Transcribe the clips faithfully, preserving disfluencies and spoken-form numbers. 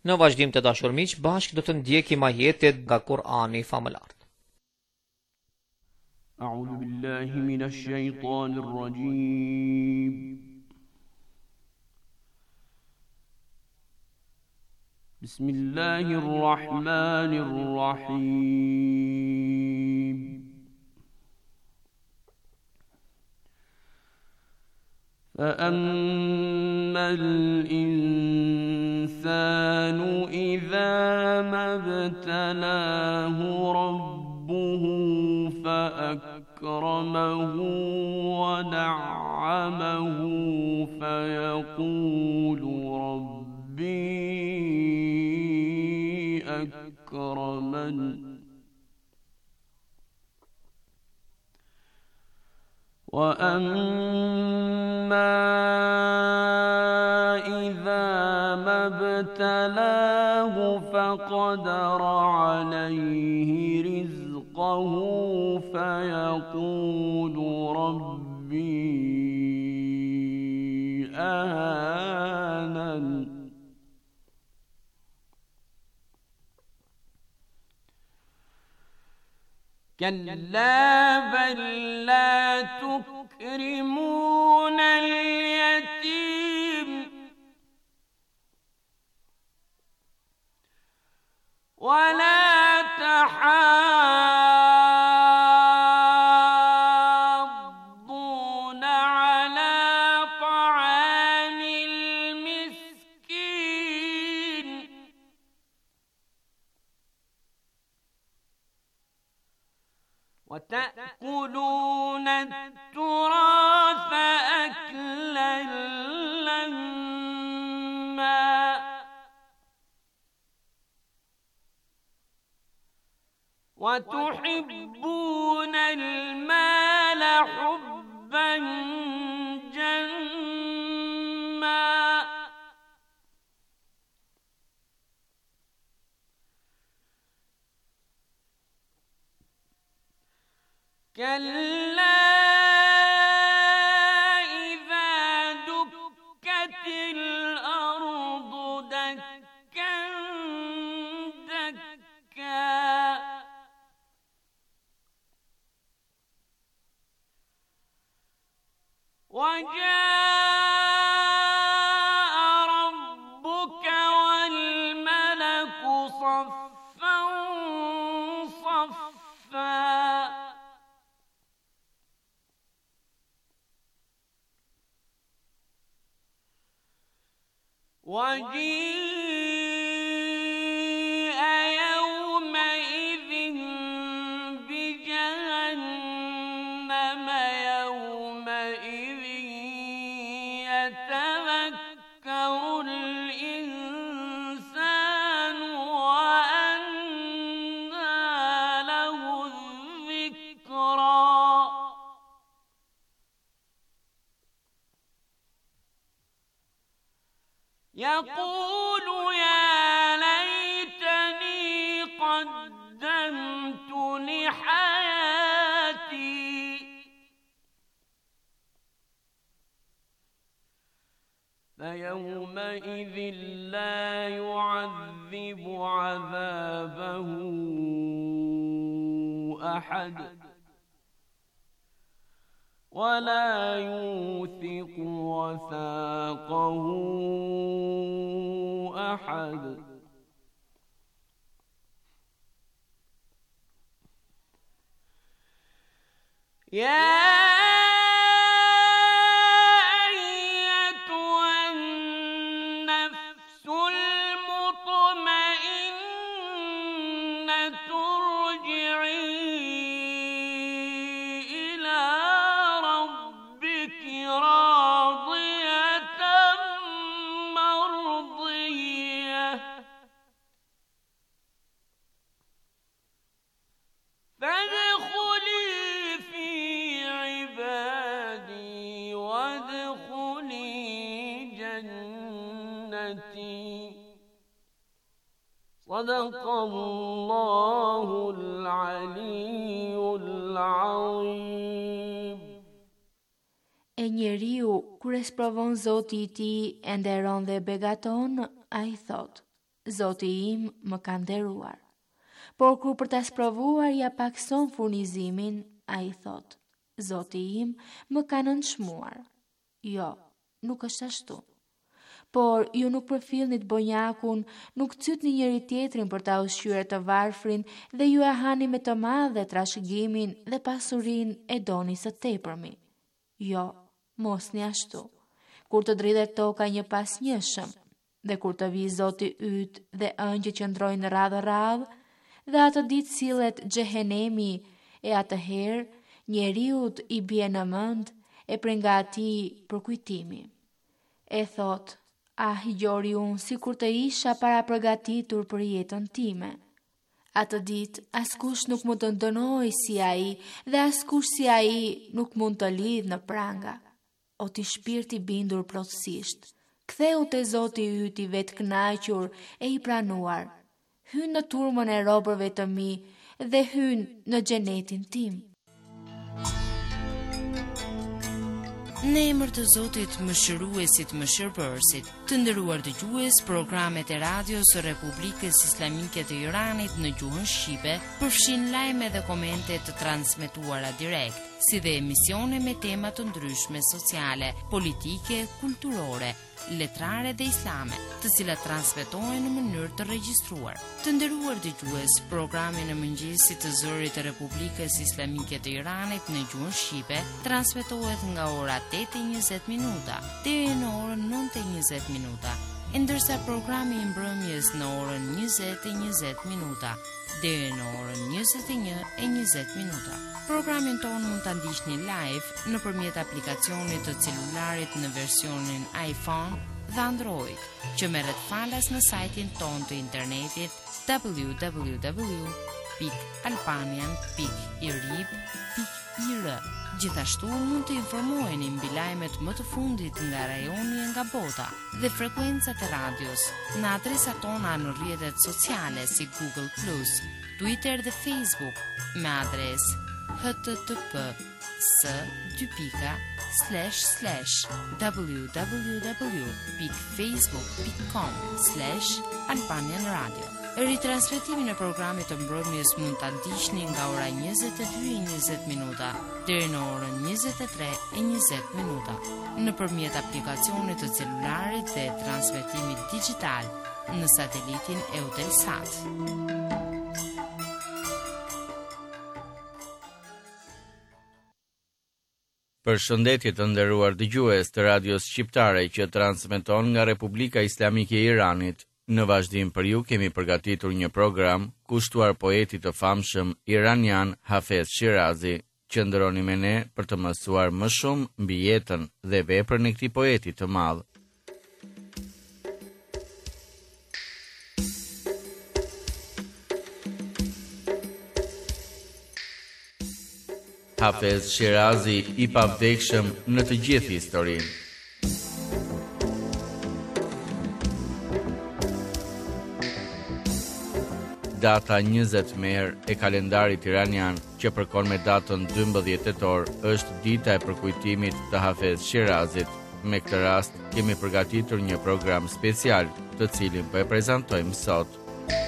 Në vazhdim të dashur miq, bashkë do të ndjekim ajetet nga Kur'ani famëlar. أعوذ بالله من الشيطان الرجيم بسم الله الرحمن الرحيم فأما الإنسان إذا ما ابتلاه ربه فأكرمه ونعمه فيقول ربي أكرمن وأما إذا ما ابتلاه فقدر عليه رزقه فيقول ربي أهانن كلا بل لا تكرمون اليتيم ولا تحاضون على طعام المسكين وتأكلون التراث أكلا لما وتحبون المال حبا جما كلا إذا دكت الأرض دكا دكا وجاء ربك والملك صفا صفا وجيء يومئذ بجهنم يومئذ يتذكر الإنسان وأنى له الذكرى يقول يا ليتني قدمت لحياتي فيومئذ لا يعذب عذابه أحد ولا يوثق وثاقه أحد يا صدق الله العلي العظيم. E njeriu, kur e sprovon Zoti i tij e nderon dhe begaton, ai thot: Zoti im më ka nderuar. Por kur për ta sprovuar ja pakson furnizimin, ai thot: Zoti im më ka nënçmuar. Jo, nuk është ashtu. Por ju nuk përfillnit bonjakun, nuk cytni njëri tjetrin për ta ushqyer të varfrin dhe ju e hani me të madhe trashëgimin dhe pasurinë e doni së tepërmi. Jo, mos një ashtu. Kur të dridhet toka një pas njëshëm, dhe kur të vi Zoti yt dhe ëngjëjt që ndrojnë radhë radhë, dhe atë ditë sillet xhehenemi, e atëherë njeriut i bie në mend e prej nga atij përkujtimi. E thot: Ah, gjori unë si kur të isha para përgatitur për jetën time. Atë ditë, askush nuk mund të ndënoj si ai, dhe askush si ai nuk mund të lidh në pranga. O ti shpirti bindur plotësisht, ktheu te Zoti yt i vetë kënaqur e i pranuar. Hyn në turmën e robërve të mi dhe hyn në xhenetin tim. Në emër të Zotit Mëshiruesit Mëshirbërësit, të nderuar dëgjues, programet e radios së Republikës Islamike të Iranit në gjuhën shqipe përfshin lajme dhe komente të transmetuara direkt, si dhe emisione me tema të ndryshme sociale, politike, kulturore, letrare dhe islame, të cilat transmetohen në mënyrë të regjistruar. Të nderuar dëgjues, programi në mëngjesit të zërit të Republikës Islamike të Iranit në gjuhën shqipe transmetohet nga ora tetë e njëzet minuta deri në orën nëntë e njëzet minuta, ndërsa programi i mbrëmjes në orën njëzet e njëzet minuta deri në orën njëzet e një e njëzet minuta. Programin ton mund ta ndiqni live nëpërmjet aplikacionit të celularit në versionin iPhone dhe Android, që merret falas në sajtin ton të internetit w w w pikë albanian pikë i r i b pikë i r. Gjithashtu mund të informoheni mbi lajmet më të fundit nga rajoni e nga bota dhe frekuencat e radios në adresat tona në rrjetet sociale si Google plus, Twitter dhe Facebook me adresë h t t p s dy pika slash slash w w w pikë facebook pikë com slash albanian radio. Ritransmetimin e programit të mbrëmjes mund ta ndiqni nga ora njëzet e dy e njëzet minuta deri në orën njëzet e tre e njëzet minuta nëpërmjet aplikacionit të celularit dhe transmetimit digjital në satelitin Eutelsat. Përshëndetje të nderuar dëgjues të radios shqiptare që transmeton nga Republika Islamike e Iranit. Në vazhdim për ju kemi përgatitur një program kushtuar poetit të famshëm iranian Hafez Shirazi, që ndroni me ne për të mësuar më shumë mbi jetën dhe veprën e këtij poeti të madh. Hafez Shirazi i pavdekshëm në të gjithë historinë. Data njëzet merr e kalendarit iranian, që përkon me datën dymbëdhjetë tetor, është dita e përkujtimit të Hafez Shirazit. Me këtë rast kemi përgatitur një program special, të cilin po e prezantojmë sot.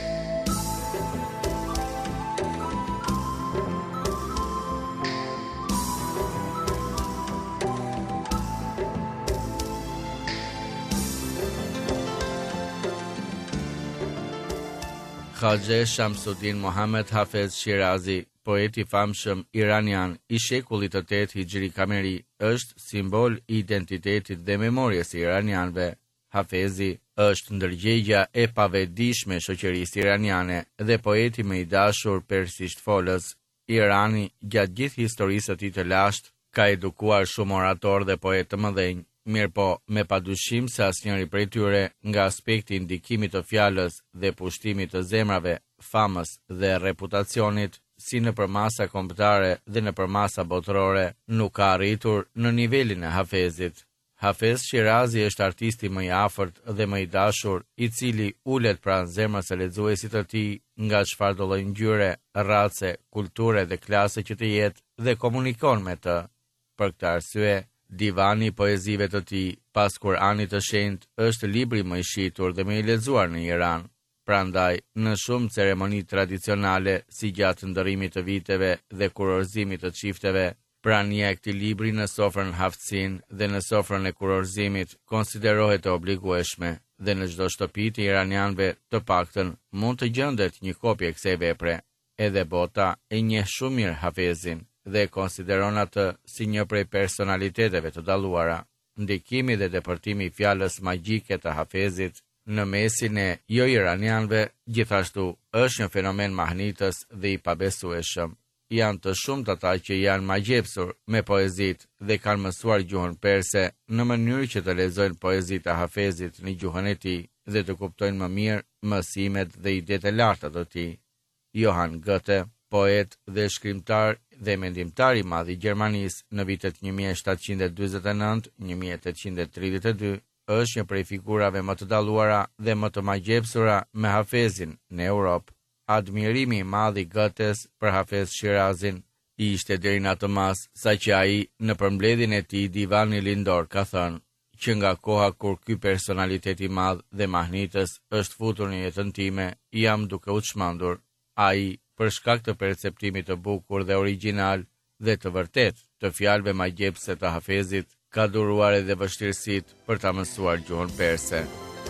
Khaxhe Shamsuddin Mohammed Hafez Shirazi, poeti famshëm iranian i shekullit të tetë hijri kameri, është simbol i identitetit dhe memorjes së iranianëve. Hafezi është ndërgjegja e pavetdijshme e shoqërisë iraniane dhe poeti më i dashur persisht folës. Irani, gjatë gjithë historisë së tij të lashtë, ka edukuar shumë oratorë dhe poetë të mëdhenj. Mirë po, me padyshim se asnjëri prej tyre, nga aspekti i ndikimit të fjalës dhe pushtimit të zemrave, famës dhe reputacionit, si nëpër masa kombëtare dhe nëpër masa botërore, nuk ka arritur në nivelin e Hafezit. Hafez Shirazi është artisti më i afërt dhe më i dashur, i cili ulet pranë zemrës së lexuesit të tij, nga çfarë do lloj ngjyre, race, kulture dhe klase që të jetë, dhe komunikon me të. Për këtë arsye, Divani i poezive të tij, pas Kuranit të shenjtë, është libri më i shitur dhe më i lexuar në Iran. Prandaj, në shumë ceremoni tradicionale, si gjatë ndërimit të viteve dhe kurorëzimit të çifteve, prania e këtij libri në sofrën Haftësin dhe në sofrën e kurorëzimit konsiderohet e obligueshme, dhe në çdo shtëpi të iranianëve të paktën mund të gjendet një kopje e kësaj vepre. Edhe bota e njeh shumë mirë Hafezin dhe e konsideron atë si një prej personaliteteve të dalluara. Ndikimi dhe depërtimi i fjalës magjike të Hafezit në mesin e jo iranianëve gjithashtu është një fenomen mahnitës dhe i pabesueshëm. Janë të shumtë ata që janë magjepsur me poezit dhe kanë mësuar gjuhën perse në mënyrë që të lexojnë poezitë e Hafezit në gjuhën e tij dhe të kuptojnë më mirë mësimet dhe idetë e larta të tij. Johann Goethe, poet dhe shkrimtar dhe mendimtar i madh i Gjermanisë në vitet një mijë e shtatëqind e dyzet e nëntë - një mijë e tetëqind e tridhjet e dy, është një prej figurave më të dalluara dhe më të magjepsura me Hafezin në Europë. Admirimi i madh i Goethes për Hafez Shirazin ishte deri në atë mas sa që ai në përmbledhjen e tij Divani Lindor ka thënë që nga koha kur ky personalitet i madh dhe mahnitës është futur në jetën time, jam duke u çmendur. Ai, për shkak të perceptimit të bukur dhe origjinal dhe të vërtet të fjalëve magjepse të Hafezit, ka duruar edhe vështirësitë për ta mësuar gjuhën perse.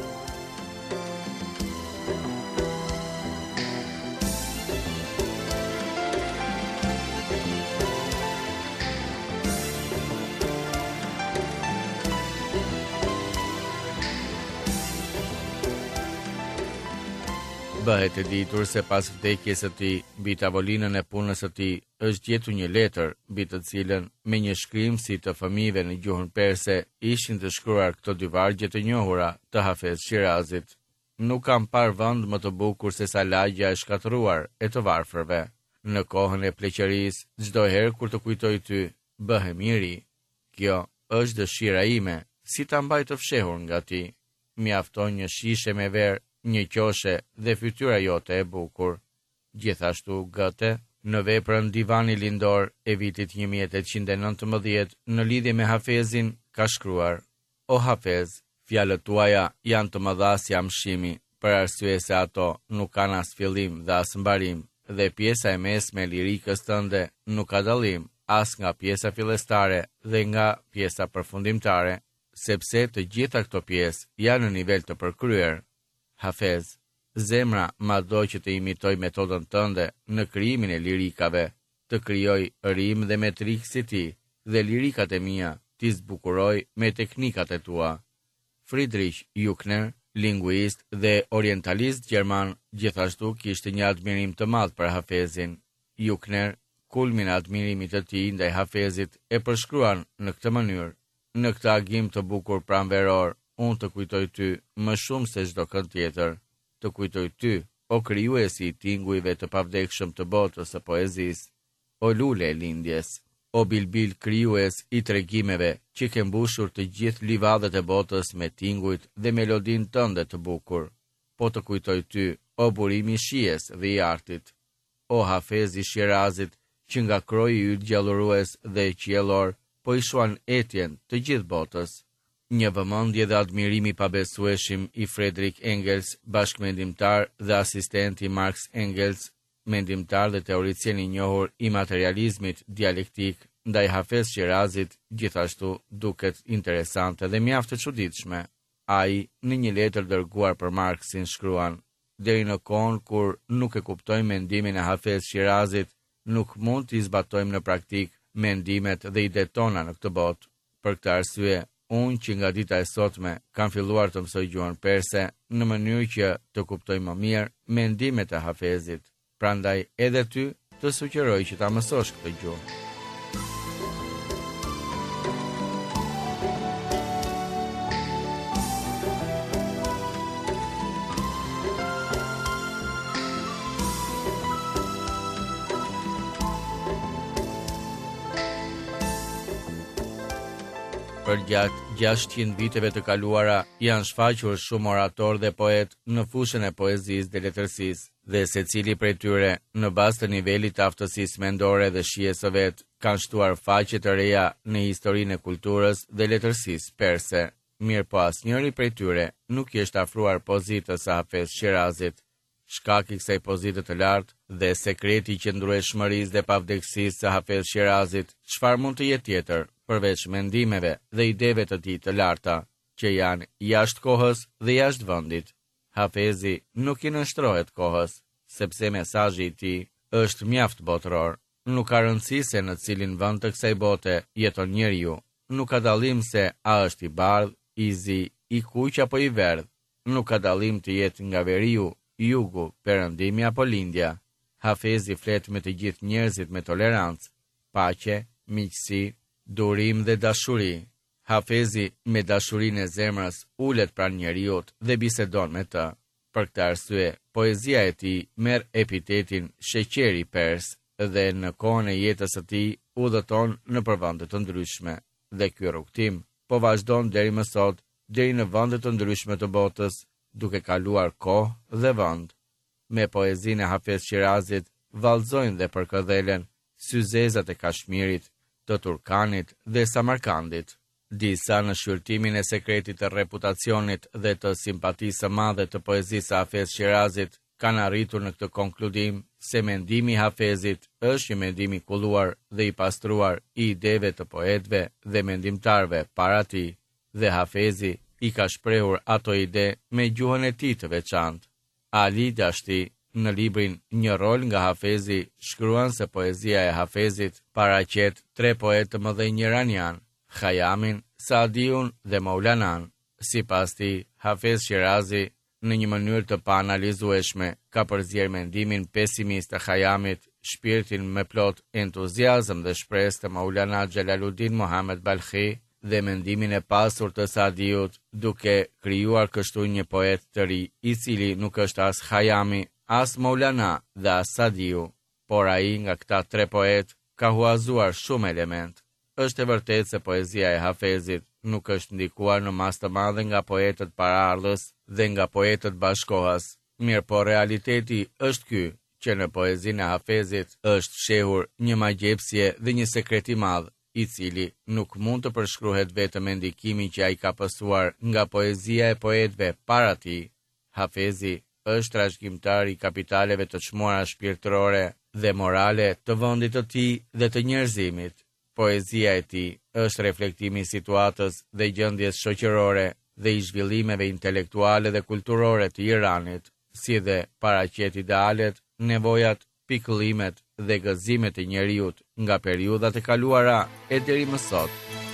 Bëhet e ditur se pas vdekjes së tij, mbi tavolinën e punës së tij është gjetur një letër, mbi të cilën me një shkrim si të fëmijëve në gjuhën perse ishin të shkruar këto dy vargje të njohura të Hafez Shirazit. Nuk kam parë vend më të bukur se sa lagja e shkatëruar e të varfërve. Në kohën e pleqërisë, çdo herë kur të kujtoj ty, bëhem i ri. Kjo është dëshira ime, si ta mbaj të fshehur nga ti. Mjafton një shishe me verë, një qoshe dhe fytyra jote e bukur. Gjithashtu Goethe, në veprën Divani Lindor e vitit një mijë e tetëqind e nëntëmbëdhjetë në lidhje me Hafezin, ka shkruar: O Hafez, fjalët tuaja janë të mëdha si amshimi, për arsye se ato nuk kanë as fillim dhe as mbarim, dhe pjesa e mesme e lirikës tënde nuk ka dallim as nga pjesa fillestare dhe nga pjesa përfundimtare, sepse të gjitha këto pjesë janë në nivel të përkryer. Hafez, zemra mado që të imitoj metodën tënde në krijimin e lirikave, të krijoj rim dhe metrik si ti, dhe lirikat e mia ti zbukuroj me teknikat e tua. Friedrich Juchner, linguist dhe orientalist gjerman, gjithashtu kishte një admirim të madh për Hafezin. Juchner, kulmin e admirimit të tij ndaj Hafezit, e përshkruan në këtë mënyrë: në këtë agim të bukur pranveror, unë të kujtoj ty më shumë se çdo kënd tjetër. Të kujtoj ty, o krijuesi i tingujve të pavdekshëm të botës së poezisë, o lule e lindjes, o bilbil krijues i tregimeve që ke mbushur të gjithë livadët e botës me tingujt dhe melodinë tënde të bukur. Po të kujtoj ty, o burimi i shijes dhe i artit, o Hafez i Shirazit, që nga kroji yt gjallurues dhe qiellor po i shuan etjen të gjithë botës. Një vëmendje dhe admirimi pabesueshim i Friedrich Engels, bashkëmendimtar dhe asistent i Marx Engels, mendimtar dhe teoricien i njohur i materializmit dialektik, ndaj Hafez Shirazit gjithashtu duket interesante dhe mjaft e çuditshme. Ai, në një letër dërguar për Marxin, shkruan: deri në kohën kur nuk e kuptojmë mendimin e Hafez Shirazit, nuk mund të zbatojmë në praktik mendimet dhe idetë tona në këtë botë. Për këtë arsye, unë që nga dita e sotme kam filluar të mësoj gjuhën perse në mënyrë që të kuptoj më mirë mendimet e Hafezit. Prandaj edhe ty të sugjeroj që ta mësosh këtë gjuhë. Për gjatë gjashtëqind viteve të kaluara, janë shfaqur shumë orator dhe poet në fushën e poezisë dhe letërsisë, dhe secili prej tyre, në bazë të nivelit të aftësisë mendore dhe shijes së vet, kanë shtuar faqe të reja në historinë e kulturës dhe letërsisë perse. Mirë po asnjëri prej tyre nuk i është afruar pozitës së Hafez Shirazit, shkak i kësaj pozite të lartë dhe sekreti i qëndrueshmërisë dhe pavdekësisë së Hafez Shirazit, çfarë mund të jetë tjetër përveç mendimeve dhe ideve të tij të larta, që janë jashtë kohës dhe jashtë vendit. Hafezi nuk i nënshtrohet kohës, sepse mesazhi i tij është mjaft botëror. Nuk ka rëndësi se në cilin vend të kësaj bote jeton njeriu. Nuk ka dallim se a është i bardh, i zi, i kuq apo i verdh. Nuk ka dallim të jetë nga veriu, jugu, perëndimi apo lindja. Hafezi flet me të gjithë njerëzit me tolerancë, paqe, miqësi, durim dhe dashuri. Hafezi me dashurinë e zemrës ulet pranë njeriut dhe bisedon me të. Për këtë arsye, poezia e tij merr epitetin sheqeri pers dhe në kohën e jetës së tij udhëton në vende të ndryshme. Dhe ky rrugtim po vazhdon deri më sot, deri në vende të ndryshme të botës, duke kaluar kohë dhe vend. Me poezinë e Hafez Shirazit vallëzojnë dhe përkëdhelen syzezat e Kashmirit, të Turkanit dhe Samarkandit. Disa në shqyrtimin e sekretit të reputacionit dhe të simpatisë së madhe të poezisë së Hafez Shirazit kanë arritur në këtë konkludim se mendimi i Hafezit është një mendim i kulluar dhe i pastruar i ideve të poetëve dhe mendimtarëve para tij, dhe Hafezi i ka shprehur ato ide me gjuhën e tij të veçantë. Ali Dashti, në librin Një rol nga Hafezi, shkruan se poezia e Hafezit paraqet tre poetë të mëdhenj iranian, Khayamin, Saadiun dhe Maulanan. Sipas tij, Hafez Shirazi në një mënyrë të paanalizueshme ka përzier mendimin pesimist të Khayamit, shpirtin me plot entuziazëm dhe shpresë të Maulana Jalaluddin Muhammad Balkhi dhe mendimin e pasur të Saadiut, duke krijuar kështu një poet të ri, i cili nuk është as Khayami, as Maulana dhe as Saadiu, por ai nga këta tre poet ka huazuar shumë element. Është e vërtetë se poezia e Hafezit nuk është ndikuar në masë të madhe nga poetët paraardhës dhe nga poetët bashkohas. Mirë po realiteti është ky, që në poezinë e Hafezit është shehur një magjepsje dhe një sekret i madh, i cili nuk mund të përshkruhet vetëm me ndikimin që ai ka pësuar nga poezia e poetëve para tij. Hafezi është trashëgimtar i kapitaleve të çmuara shpirtërore dhe morale të vendit të tij dhe të njerëzimit. Poezia e tij është reflektimi i situatës dhe gjendjes shoqërore dhe i zhvillimeve intelektuale dhe kulturore të Iranit, si dhe paraqet idealet, nevojat, pikëllimet dhe gëzimet e njeriut nga periudhat e kaluara e deri më sot.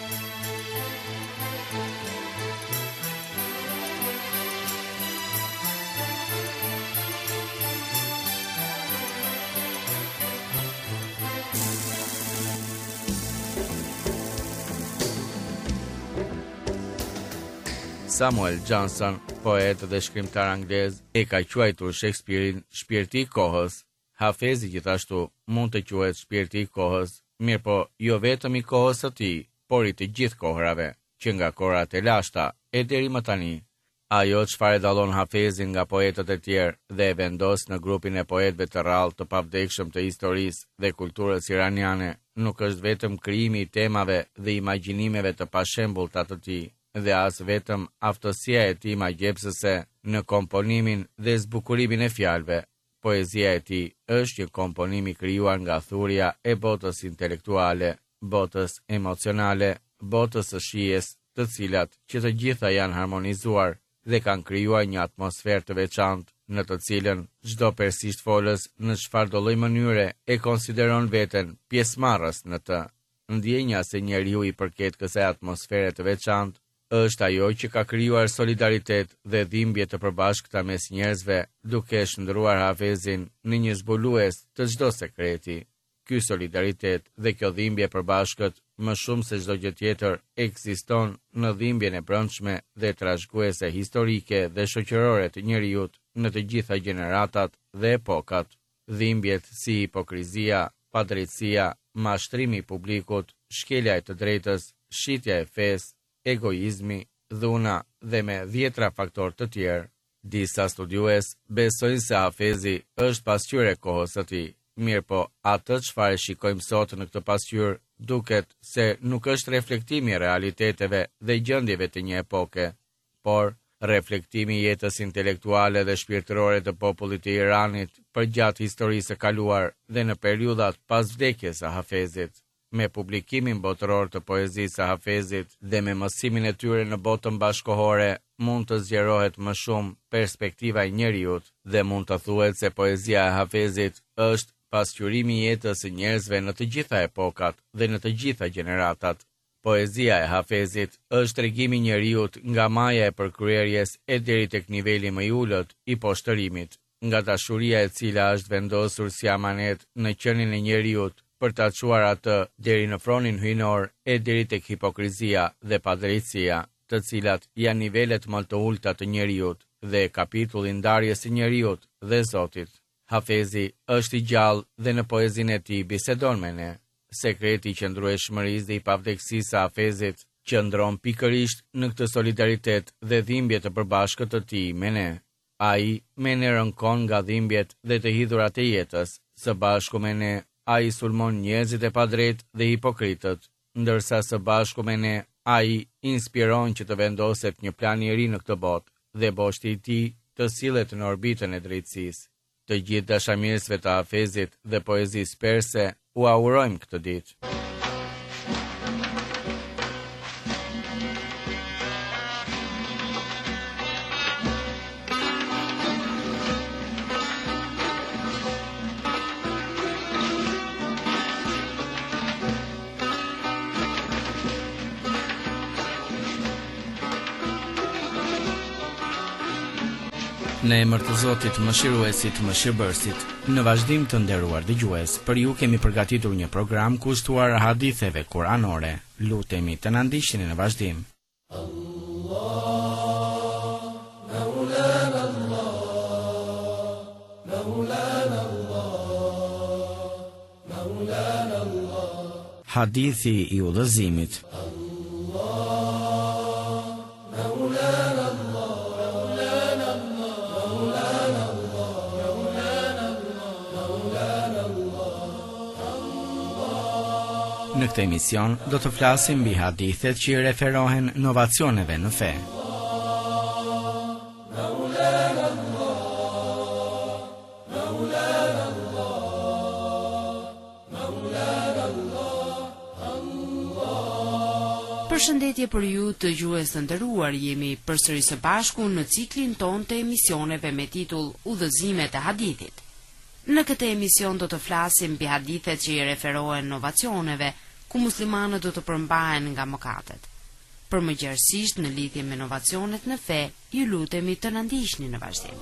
Samuel Johnson, poet dhe shkrimtar anglez, e ka quajtur Shakespeare-in shpirti i kohës. Hafezi gjithashtu mund të quhet shpirti i kohës, mirë po jo vetëm i kohës së tij, por i të gjithë kohrave, që nga kohrat e lashta e deri më tani. Ajo çfarë dallon Hafezin nga poetët e tjerë dhe e vendos në grupin e poetëve të rrallë të pavdekshëm të historisë dhe kulturës iraniane, nuk është vetëm krijimi i temave dhe imagjinimeve të pashembullta të tij, dhe as vetëm aftësia e tij magjepsëse në komponimin dhe zbukurimin e fjalëve. Poezia e tij është një komponim i krijuar nga thurja e botës intelektuale, botës emocionale, botës së shijes, të cilat që të gjitha janë harmonizuar dhe kanë krijuar një atmosferë të veçantë në të cilën çdo persisht folës në çfarëdo lloj mënyre e konsideron veten pjesëmarrës në të. Ndjenja se njeriu i përket kësaj atmosfere të veçantë është ajo që ka krijuar solidaritet dhe dhimbje të përbashkëta mes njerëzve, duke shndruar Hafezin në një zbulues të çdo sekreti. Ky solidaritet dhe kjo dhimbje përbashkët, më shumë se çdo gjë tjetër, ekziston në dhimbjen e brendshme dhe trashëguese historike dhe shoqërore të njerëzit në të gjitha gjeneratat dhe epokat. Dhimbjet si hipokrizia, padrejtësia, mashtrimi i publikut, shkelja e të drejtës, shitja e fesë, egoizmi, dhuna dhe me dhjetra faktor të tjerë. Disa studiues besojnë se Hafezi është pasqyrë e kohës së tij. Mirë po, atë çfarë shikojmë sot në këtë pasqyrë duket se nuk është reflektimi i realiteteve dhe gjendjeve të një epoke, por reflektimi i jetës intelektuale dhe shpirtërore të popullit të Iranit përgjatë historisë së kaluar dhe në periudhat pas vdekjes së Hafezit. Me publikimin botëror të poezisë së Hafezit dhe me mësimin e tyre në botën bashkohore, mund të zgjerohet më shumë perspektiva e njeriut dhe mund të thuhet se poezia e Hafezit është pasqyrimi i jetës së njerëzve në të gjitha epokat dhe në të gjitha gjeneratat. Poezia e Hafezit është tregimi i njeriut nga maja e përkryerjes e deri tek niveli më i ulët i poshtërimit, nga dashuria e cila është vendosur si amanet në qenin e njeriut për ta çuar atë deri në fronin hyjnor e deri tek hipokrizia dhe padrejtësia, të cilat janë nivelet më të ulta të njeriut dhe kapitulli i ndarjes së njeriut dhe Zotit. Hafezi është i gjallë dhe në poezinë e tij bisedon me ne. Sekreti i qëndrueshmërisë dhe i pavdekësisë së Hafezit qëndron pikërisht në këtë solidaritet dhe dhimbje të përbashkët të tij me ne. Ai me ne rënkon nga dhimbjet dhe të hidhurat e jetës, së bashku me ne ai sulmon njerëzit e padrejtë dhe hipokritët, ndërsa së bashku me ne ai inspiron që të vendoset një plan i ri në këtë botë dhe boshti i tij të sillet në orbitën e drejtësisë. Të gjithë dashamirësve të Hafezit dhe poezisë perse u aurojmë këtë ditë. Në emër të Zotit Mëshiruesit, Mëshirbërësit, në vazhdim të nderuar dëgjues, për ju kemi përgatitur një program kushtuar haditheve kuranore. Lutemi të na ndiqni në vazhdim. Hadithi i udhëzimit. Në këtë emision do të flasim mbi hadithet që i referohen novacioneve në fe. Përshëndetje për ju të dëgjues të nderuar, jemi përsëri së bashku në ciklin ton të emisioneve me titull Udhëzimet e hadithit. Në këtë emision do të flasim mbi hadithet që i referohen novacioneve, ku muslimanët do të përmbahen nga mëkatet. Për më gjerësisht në lidhje me novacionet në fe, ju lutemi të na ndiqni në vazhdim.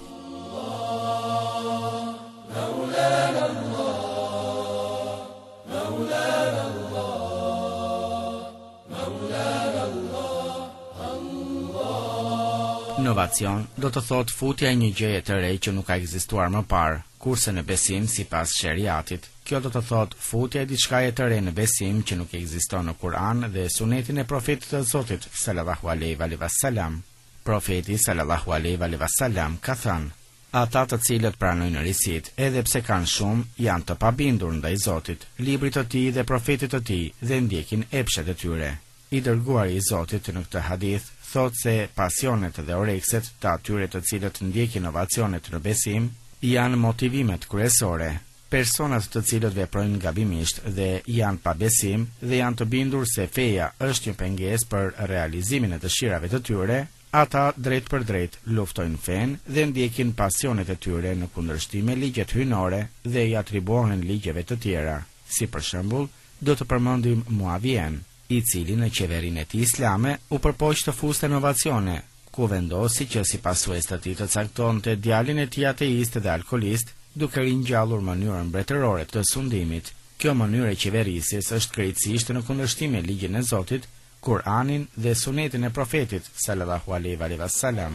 Novacion do të thot futja e një gjëje të re që nuk ka ekzistuar më parë, kurse në besim sipas sheriatit, kjo do të thot futja e diçkaje të re në besim që nuk ekziston në Kur'an dhe sunetin e profetit të Zotit sallallahu alaihi wasallam. Profeti sallallahu alaihi wasallam ka thënë: ata të cilët pranojnë risit, edhe pse kanë shumë, janë të pabindur ndaj Zotit, librit të tij dhe profetit të tij dhe ndjekin epshet e tyre. I dërguari i Zotit në këtë hadith thot se pasionet dhe orekset të atyre të cilët ndjekin inovacionet në besim janë motivimet kryesore. Personat të cilët veprojnë gabimisht dhe janë pa besim dhe janë të bindur se feja është një pengesë për realizimin e dëshirave të tyre, ata drejt për drejt luftojnë fen dhe ndjekin pasionet e tyre në kundërshtim me ligjet hyjnore dhe i atribuohen ligjeve të tjera. Si për shembull, do të përmendim Muavien, i cili në qeverinë e tij islame u përpoq të fuste inovacione, ku vendosi që si pasues të tij të caktonte djalin e tij ateist dhe alkolist, duke ringjallur mënyrën mbretërore të sundimit. Kjo mënyrë e qeverisjes është krejtësisht në kundërshtim me ligjin e Zotit, Kur'anin dhe sunetin e profetit sallallahu alaihi wasallam.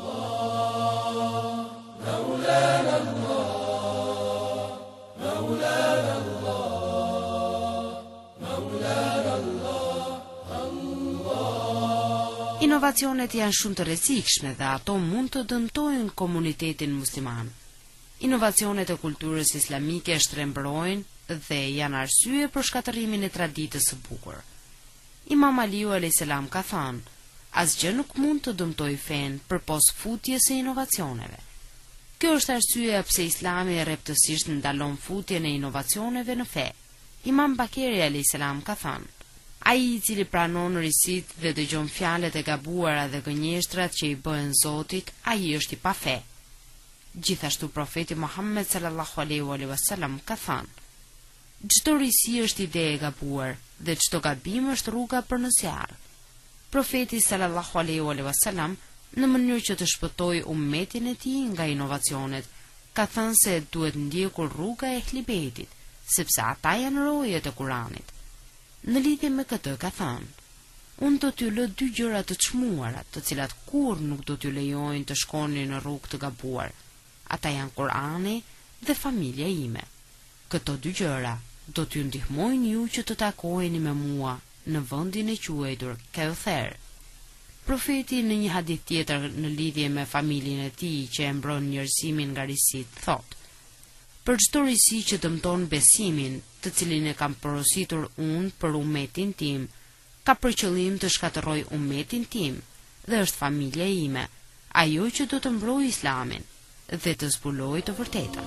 Inovacionet janë shumë të rrezikshme dhe ato mund të dëmtojnë komunitetin musliman. Inovacionet e kulturës islamike shtrembrojnë dhe janë arsye për shkatërimin e traditës së bukur. Imam Aliu alayhis salam ka thënë: Asgjë nuk mund të dëmtoj fen përpos futjes së inovacioneve. Kjo është arsyeja pse Islami rreptësisht ndalon futjen e inovacioneve në fe. Imam Bakeri alayhis salam ka thënë: ai i cili pranon risitë dhe dëgjon fjalët e gabuara dhe gënjeshtrat që i bëhen Zotit, ai është i pa fe. Gjithashtu profeti Muhammed sallallahu alaihi wasallam ka thënë: çdo risi është ide e gabuar dhe çdo gabim është rruga për në zjarr. Profeti sallallahu alaihi wasallam, në mënyrë që të shpëtoi ummetin e tij nga inovacionet, ka thënë se duhet ndjekur rruga e Ehlibetit, sepse ata janë rojet e Kuranit. Në lidhje me këtë ka thënë: unë do t'ju lë dy gjëra të çmuara, të cilat kur nuk do t'ju lejojnë të shkoni në rrugë të gabuar. Ata janë Kurani dhe familja ime. Këto dy gjëra do t'ju ndihmojnë ju që të takoheni me mua në vendin e quajtur Kauther. Profeti në një hadith tjetër në lidhje me familjen e tij që e mbron njerëzimin nga risit, thotë: për çdo risi që dëmton besimin, të cilin e kam porositur unë për ummetin tim, ka për qëllim të shkatërroj ummetin tim dhe është familja ime, ajo që do të mbrojë Islamin dhe të zbulojë të vërtetën.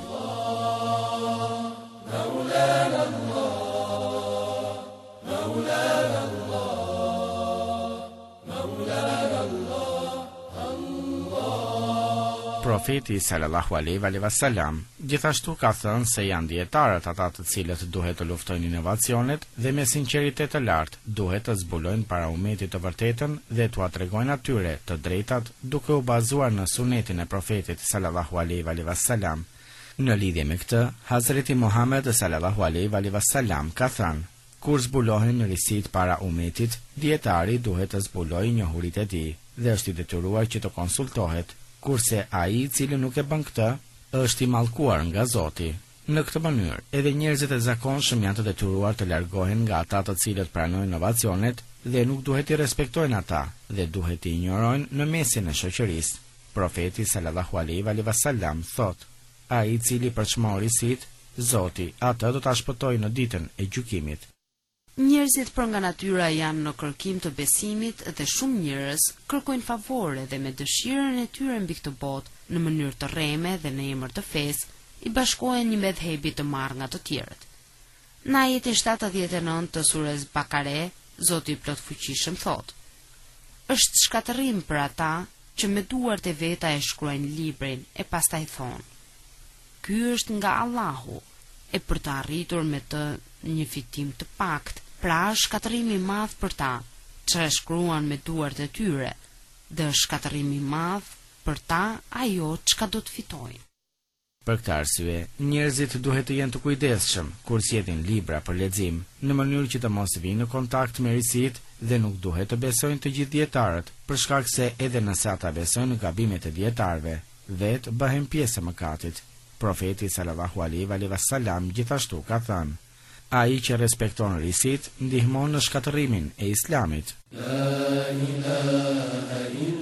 Profeti sallallahu alaihi wasallam gjithashtu ka thënë se janë dietarët ata të cilët duhet të luftojnë inovacionet dhe me sinqeritet të lartë duhet të zbulojnë para ummetit të vërtetën dhe t'ua tregojnë atyre të drejtat duke u bazuar në sunetin e profetit sallallahu alaihi wasallam. Në lidhje me këtë, Hazreti Muhammed sallallahu alaihi wasallam ka thënë: kur zbulohen risit para ummetit, dietari duhet të zbulojë njohuritë e tij dhe është i detyruar që të konsultohet, kurse ai i cili nuk e bën këtë, është i mallkuar nga Zoti. Në këtë mënyrë, edhe njerëzit e zakonshëm janë të detyruar të largohen nga ata të cilët pranojnë inovacionet dhe nuk duhet i respektojnë ata dhe duhet i injorojnë në mesin e shoqërisë. Profeti sallallahu alaihi wasallam thotë: ai i cili përçmon risit, Zoti atë do ta shpëtojë në ditën e gjykimit. Njerëzit për nga natyra janë në kërkim të besimit dhe shumë njerëz kërkojnë favore dhe me dëshirën e tyre mbi këtë botë në mënyrë të rreme dhe në emër të fesë i bashkohen një medhebi të marrë nga të tjerët. Në ajetin shtatëdhjetë e nëntë të surës Bakare, Zoti i plotfuqishëm thotë: është shkatërrim për ata që me duart e veta e shkruajnë librin e pastaj thonë: ky është nga Allahu, e për të arritur me të një fitim të pakt, pra është shkatërimi i madh për ta që e shkruan me duart e tyre, dhe është shkatërimi i madh për ta ajo çka do të fitojnë. Për këtë arsye, njerëzit duhet të jenë të kujdesshëm kur zgjedhin libra për lexim, në mënyrë që të mos vinë në kontakt me risit dhe nuk duhet të besojnë të gjithë dietarët, për shkak se edhe nëse ata besojnë në gabimet e dietarëve, vetë bëhen pjesë e mëkatit. Profeti sallallahu alaihi wasallam gjithashtu ka thënë: ai që respekton risit ndihmon në shkatërimin e Islamit. La ilaha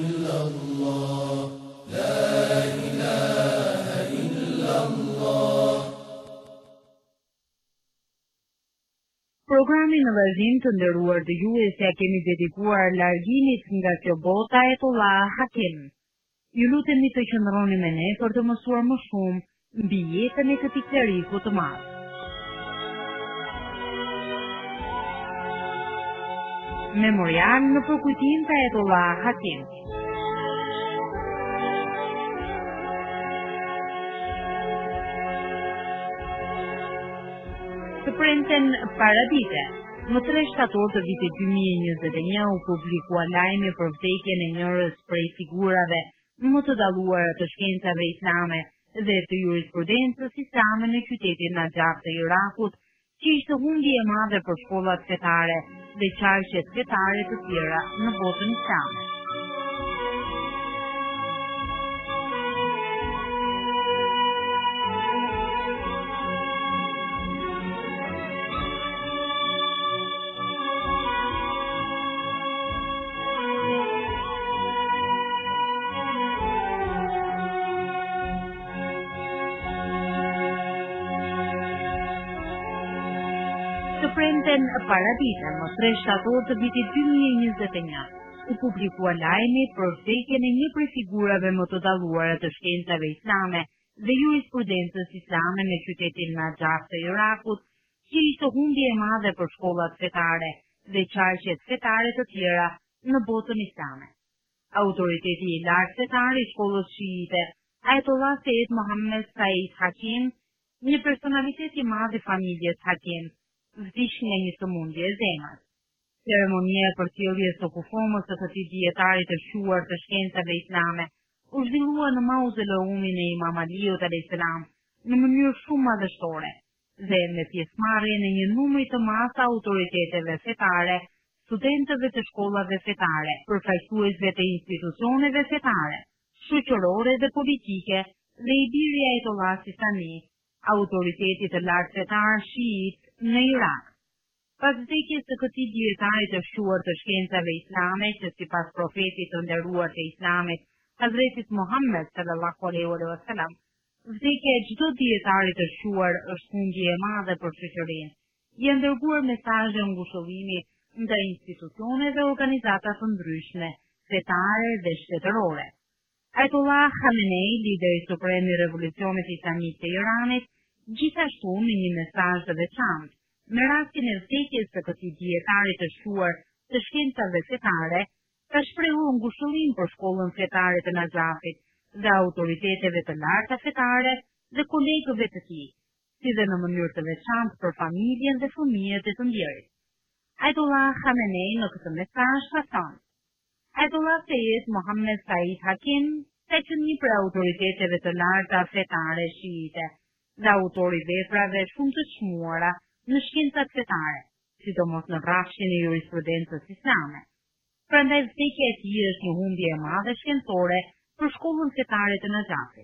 illallah, la ilaha illallah. Programin në vazhdim të nderuar dëgjues ja kemi dedikuar largimit nga kjo bota Ayatollah Hakim. Ju lutemi të qëndroni me ne për të mësuar më shumë mbi jetën e këtij kleriku të madh. Memorial në përkujtim të Ayatollah Hakim. Të premten paradite, më tre shtator të vitit dy mijë e njëzet e një u publikua lajmi për vdekjen e njërës prej figurave më të dalluara të shkencave islame dhe të jurisprudencës islame në qytetin Najaf të Irakut, që ishte humbje e madhe për shkollat fetare dhe qarqet fetare të tjera në botën islame. Të premten paradite më tre shtator të vitit dy mijë e njëzet e një, u publikua lajmi për vdekjen e një prej figurave më të dalluara të shkencave islame dhe jurisprudencës islame në qytetin Najaf të Irakut, që ishte humbje e madhe për shkollat fetare dhe qarqet fetare të tjera në botën islame. Autoriteti i lartë fetar i shkollës shiite, Ayatollah Said Mohammed Said Hakim, një personalitet i madh i familjes Hakim, vdiq nga një sëmundje e zemrës. Ceremonia e përcjelljes së kufomës së këtij dietari të shuar të shkencave islame u zhvillua në mauzoleumin e Imam Aliut alayhis salam në mënyrë shumë madhështore dhe me pjesëmarrjen e një numri të madh të autoriteteve fetare, studentëve të shkollave fetare, përfaqësuesve të institucioneve fetare, shoqërore dhe politike dhe i biri Ayatollah Sistani, autoriteti të lartë fetar shiit në Irak. Pas vdekjes së këtij dietari të shuar të shkencave islame, që sipas profetit të nderuar të islamit, Hazretit Muhammed sallallahu alaihi wasallam, vdekja e çdo dietari të shuar është humbje e madhe për shoqërinë. Janë dërguar mesazhe ngushëllimi ndaj institucione dhe organizata të ndryshme, fetare dhe shtetërore. Ayatollah Khamenei, lideri suprem i Revolucionit Islamik të Iranit, gjithashtu në një mesazh të veçantë, me rastin e vdekjes së këtij dietari të shuar të shkencave fetare, ka shprehur ngushëllim për shkollën fetare të Najafit dhe autoriteteve të larta fetare dhe kolegëve të tij, si dhe në mënyrë të veçantë për familjen dhe fëmijët e të ndjerit. Ayatollah Khamenei në këtë mesazh ka thënë: Ayatollah Said Mohammed Said Hakim, ka qenë një prej autoriteteve të larta fetare shiite dhe autori veprave shumë të çmuara në shkencat fetare, sidomos në rrafshin e jurisprudencës islame. Prandaj vdekja e tij është një humbje e madhe shkencore për shkollën fetare të Najafit.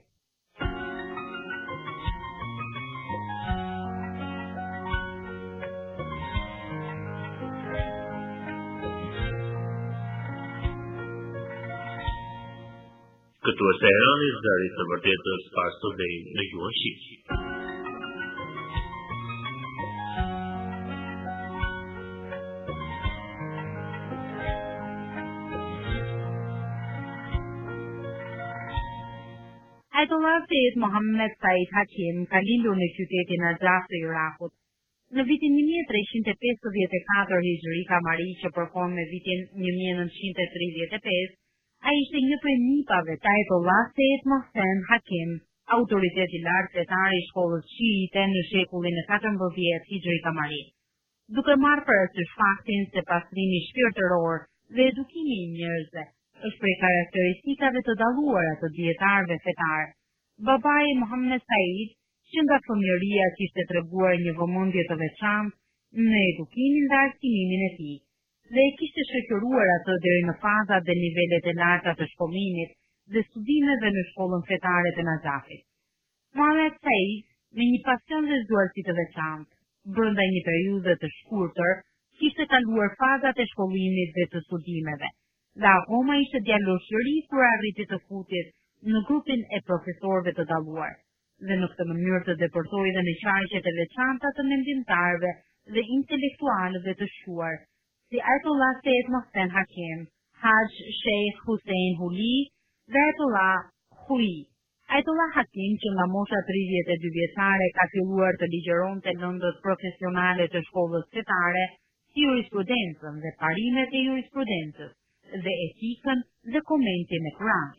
Këtu është Irani, zëri të vërtetës pas të vej në gjuhën shqip. Ayatollah Said Mohammed Said Hakim ka lindur në qytetin Najaf të Irakut. Në vitin një mijë e trescientos e pesëdhjetë e katër Hijri kamari, që përkon me vitin një mijë e nëntëqind e tridhjetë e pesë, ai ishte një prej nipave të Ayatollah Said Mohsen Hakim, autoritet i lartë fetar i shkollës shiite në shekullin e katërmbëdhjetë Hijri kamari. Duke marrë parasysh faktin se pastrimi shpirtëror dhe edukimi i njerëzve është prej karakteristikave të dalluara të dietarëve fetar, babai Mohammed Said, që nga fëmijëria kishte treguar një vëmendje të veçantë në edukimin dhe arsimin e tij, dhe e kishte shoqëruar atë deri në fazat dhe nivelet e larta të shkollimit dhe studimeve në shkollën fetare të Najafit. Mohammed Said, me një pasion lezuesi të veçantë, brenda një periudhe të shkurtër, kishte kaluar fazat e shkollimit dhe të studimeve, dhe akoma ishte djalosh i ri kur arriti të futet në grupin e profesorëve të dalluar, dhe në këtë mënyrë të depërtoi dhe në qarqet e veçanta të mendimtarëve dhe intelektualëve të shuar, si Ayatollah Said Mohsen Hakim, Haj Sheikh Hussein Huli dhe Ayatollah Hui. Ayatollah Hakim, që nga mosha tridhjetë e dy vjeçare ka filluar të ligjeronte lëndët profesionale të shkollës fetare, si jurisprudencën dhe parimet e jurisprudencës, dhe etikën dhe komentin e Kuranit.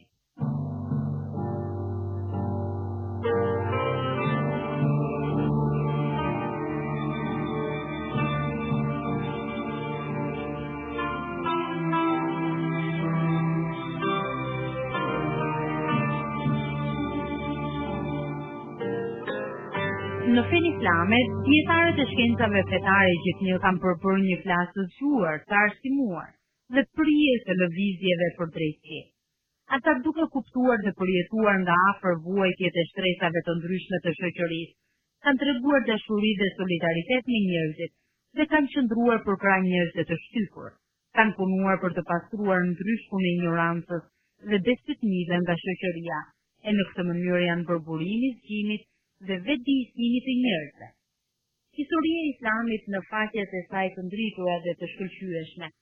Në fen islame, dietarët e shkencave fetare gjithnjë kanë përbërë një flasë të zgjuar, të arsimuar dhe prije të lëvizjeve për drejtësi. Ata duke kuptuar dhe përjetuar nga afër vuajtjet e shtresave të ndryshme të shoqërisë, kanë treguar dashuri dhe solidaritet me njerëzit dhe kanë qëndruar për krah njerëzve të shtypur, kanë punuar për të pastruar ndryshkun e ignorancës dhe besëtnive nga shoqëria, e në këtë mënyrë janë bërë burimi i zgjimit dhe vetëdijësimit të njerëzve. Historia e Islamit në faqet e saj të ndritura dhe të shkëlqyeshme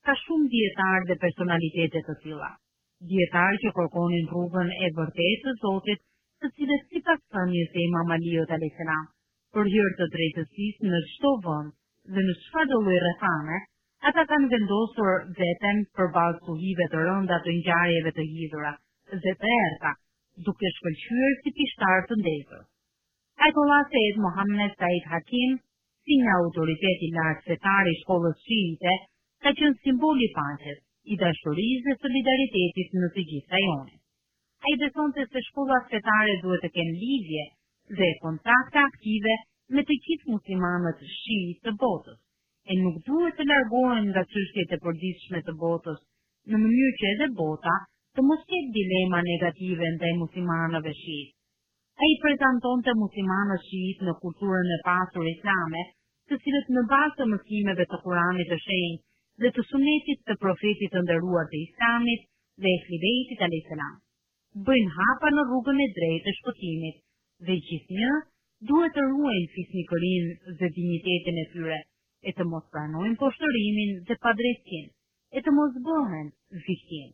ka shumë dietarë dhe personalitete të tilla. Dietarë që kërkonin rrugën e vërtetë të Zotit, të cilët sipas thënies së Imam Aliut alayhis salam, për hir të drejtësisë në çdo vend dhe në çfarëdo lloj rrethane, ata kanë vendosur veten përballë stuhive të rënda të ngjarjeve të hidhura dhe të errta, duke shkëlqyer si pishtar të ndezur. Ajtollah Said Mohammed Said Hakim, si një autoritet i lartë fetar i shkollës shiite, ka qenë simbol i paqes, i dashurisë dhe solidaritetit në të gjithë rajonin. Ai besonte se shkollat fetare duhet të kenë lidhje dhe kontakte aktive me të gjithë muslimanët shiit të botës, e nuk duhet të largohen nga çështjet e përditshme të botës, në mënyrë që edhe bota të mos ketë dilema negative ndaj muslimanëve shiit. Ai prezantonte muslimanët shiit në kulturën e pasur islame, të cilët në bazë të mësimeve të Kuranit të shenjtë dhe të sunetit të profetit të nderuar të Islamit dhe Ehli Bejtit alayhis salam, bëjnë hapa në rrugën e drejtë të shpëtimit, dhe gjithnjë duhet të ruajnë fisnikërinë dhe dinjitetin e tyre, e të mos pranojnë poshtërimin dhe padrejtësinë, e të mos bëhen viktimë.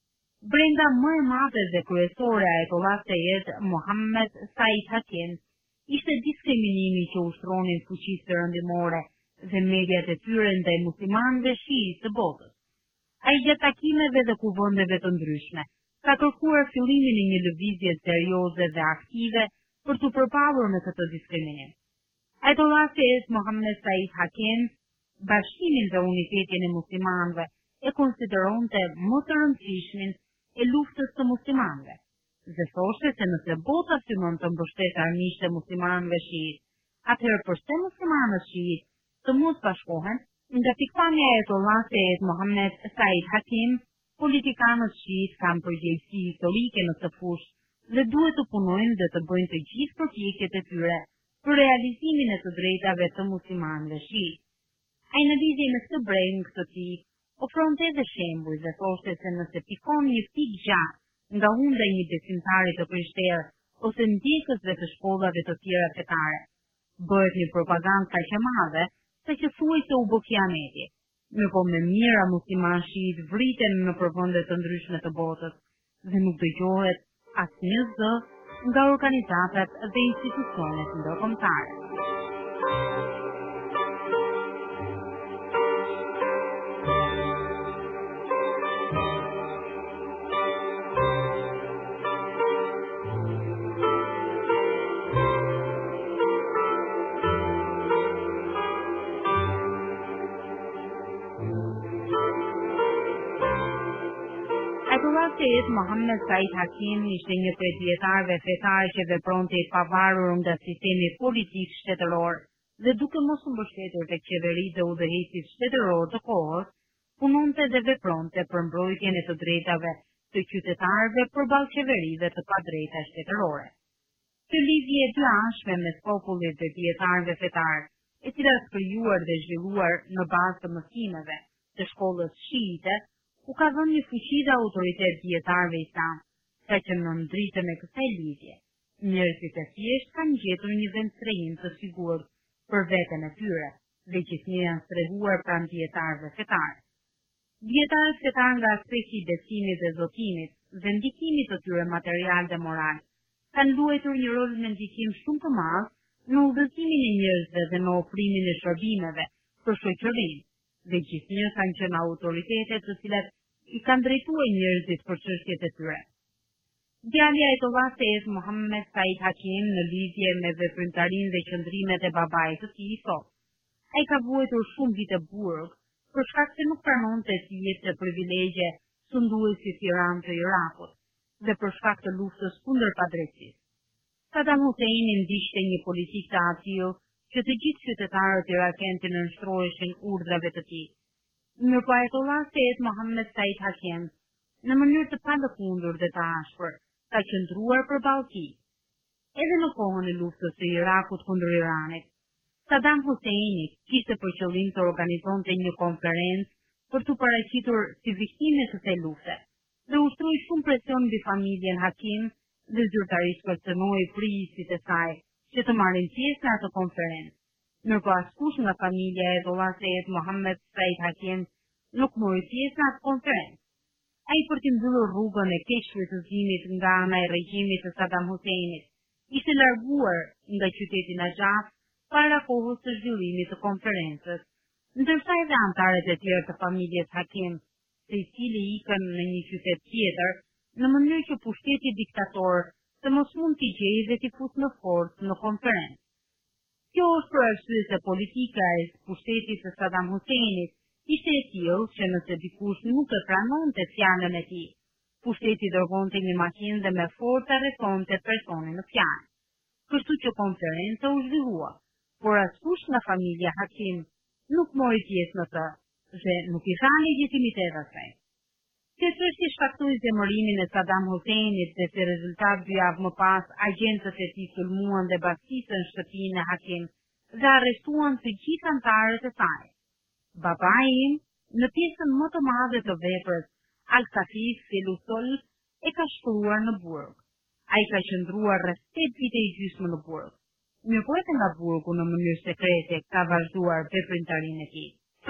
Brenda më e madhe dhe kryesore e Ajtollah Said Mohammed Said Hakim ishte diskriminimi që ushtronin fuqisë perëndimore dhe mediat e tyre ndaj muslimanëve shiit të botës. Ai gjatë takimeve dhe kuvendeve të ndryshme ka kërkuar fillimin e një lëvizje serioze dhe aktive për të përballur me këtë diskriminim. Ajtollah Said Mohammed Said Hakim bashkimin dhe unitetin e muslimanëve e konsideronte më të rëndësishmin e luftës të muslimanëve, dhe thoshte se nëse bota synon të mbështetë armiqtë e muslimanëve shiit, atëherë përse muslimanët shiit të mos bashkohen? Nga pikpamja e Ajtollah Said Mohammed Said Hakim, politikanët shiit kanë përgjegjësi historike në këtë fushë dhe duhet të punojnë dhe të bëjnë të gjithë përpjekjet e tyre për realizimin e të drejtave të muslimanëve shiit. Ai në lidhje me këtë breng të tij ofronte edhe shembuj dhe thoshte se nëse pikon një pik gjatë nga hunda një besimtari të krishterë ose ndjekësve të shkollave të tjera fetare, bëhet një propagandë kaq e madhe sa që thuaj se u bë kiameti. Mirëpo me mijëra muslimanë shiit vriten në përvende të ndryshme të botës dhe nuk dëgjohet asnjë zë nga organizatat dhe institucionet ndërkombëtare. Ajtollah Said Mohammed Said Hakim ishte një prej dietarëve fetar që vepronte i pavarur nga sistemi politik shtetëror dhe duke mos u mbështetur tek qeveritë dhe udhëheqësit shtetëror të kohës, punonte dhe vepronte për mbrojtjen e të drejtave të qytetarëve përballë qeverive të padrejta shtetërore. Kjo lidhje e dyashme mes popullit dhe dietarëve fetar, e cila është krijuar dhe zhvilluar në bazë të mësimeve të shkollës shiite, u ka dhënë një fuqi dhe autoritet dietarëve islam, sa që në ndritën e kësaj lidhje, njerëzit e thjesht kanë gjetur një vend strehim të sigurt për veten e tyre, dhe gjithnjë janë strehuar pranë dietarëve fetar. Dietarët fetar nga aspekti i besimit dhe zotimit dhe ndikimit të tyre material dhe moral, kanë luajtur një rol me ndikim shumë të madh në udhëzimin e njerëzve dhe në ofrimin e shërbimeve për shoqërinë, dhe gjithnjë kanë qenë autoritete të cilat i kanë drejtuar njerëzit për çështjet e tyre. Djali i Ajtollah Said Mohammed Said Hakim në lidhje me veprimtarinë dhe qëndrimet e babait të tij thotë: ai ka vuajtur shumë vite burg për shkak se nuk pranonte si jetë privilegje sunduesit Iran të Irakut dhe për shkak të luftës kundër padrejtësisë. Saddam Husseini ndiqte një politikë të atill që të gjithë qytetarët irakianë të nënshtroheshin urdhrave të tij. Mirëpo Ajtollah Said Mohammed Said Hakim, në mënyrë të palëkundur dhe të ashpër, ka qëndruar përballë tij. Edhe në kohën e luftës së Irakut kundër Iranit, Saddam Husseini kishte për qëllim të organizonte një konferencë për të paraqitur si viktime të kësaj lufte, dhe ushtroi shumë presion mbi familjen Hakim dhe zyrtarisht kërcënoi prisitë e saj që të marrin pjesë në atë konferencë. Ndërkohë askush nga familja e Ajtollah Said Mohammed Said Hakim nuk mori pjesë në atë konferencë. Ai për të mbyllur rrugën e keqshpërtëzimit nga ana e regjimit të Saddam Huseinit, ishte larguar nga qyteti Najaf para kohës së zhvillimit të konferencës, ndërsa edhe anëtarët e tjerë të familjes Hakim, secili ikën në një qytet tjetër, në mënyrë që pushteti diktator të mos mund t'i gjejë dhe t'i fusë në forcë në konferencë. Kjo është për arsye se politika e pushtetit të Saddam Huseinit ishte e tillë që nëse dikush nuk e pranonte fjalën e tij, pushteti dërgonte një makinë dhe me forcë arrestonte personin në fjalë. Kështu që konferenca u zhvillua, por askush nga familja Hakim nuk mori pjesë në të dhe nuk i tha legjitimitet asaj. Kjo çështje shkaktoi zemërimin e Saddam Huseinit dhe si rezultat dy javë më pas agjentët e tij sulmuan dhe bastitën shtëpinë e Hakim dhe arrestuan të gjithë anëtarët e saj. Babai im, në pjesën më të madhe të veprës, Al-Kafif Filusol, e ka shkruar në burg. Ai ka qëndruar rreth tetë vite e gjysmë në burg. Mirëpërte nga burgu në mënyrë sekrete ka vazhduar veprimtarinë e tij.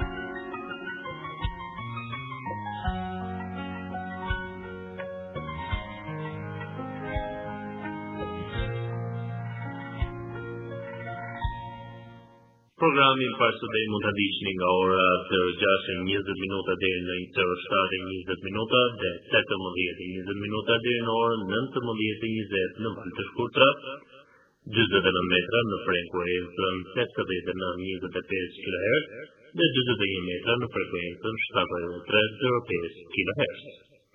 Programin pas së deri mund ta ndiqni nga ora të gjashtë e njëzet minuta deri në të shtatë e njëzet minuta dhe tetëmbëdhjetë e njëzet minuta deri në orën nëntëmbëdhjetë e njëzet në valë të shkurtra, dyzet e nëntë metra në frekuencën tetëdhjetë e nëntë njëzet e pesë kilohertz dhe dyzet e një metra në frekuencën shtatëdhjetë e tre zero pesë kilohertz.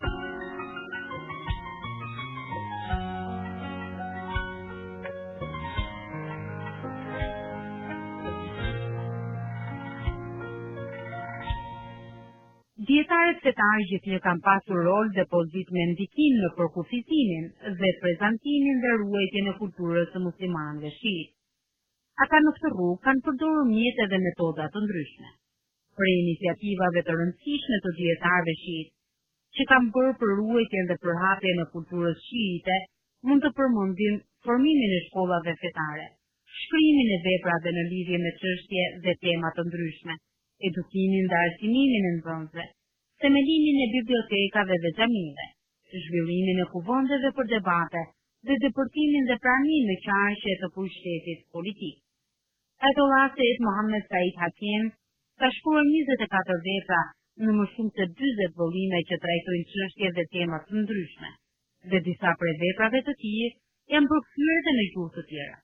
Dietarët fetar gjithnjë kanë pasur rol dhe pozitë me ndikim në përkufizimin dhe prezantimin dhe ruajtjen e kulturës së muslimanëve shiit. Ata në këtë rrugë kanë përdorur mjete dhe metoda të ndryshme. Për iniciativave të rëndësishme të dietarëve shiit, që kanë bërë për ruajtjen dhe përhapjen e kulturës shiite, mund të përmendim formimin e shkollave fetare, shkrimin e veprave në lidhje me çështje dhe tema të ndryshme, edukimin dhe arsimimin e nxënësve, themelimin e bibliotekave dhe xhamive, zhvillimin e kuvendeve për debate dhe depërtimin dhe pranimin në qarqe të pushtetit politik. Ajatollah Said Mohammed Said Hakim ka shkruar njëzet e katër vepra në më shumë se dyzet vëllime që trajtojnë çështje dhe tema të ndryshme, dhe disa prej veprave të tij janë përkthyer edhe në gjuhë të tjera.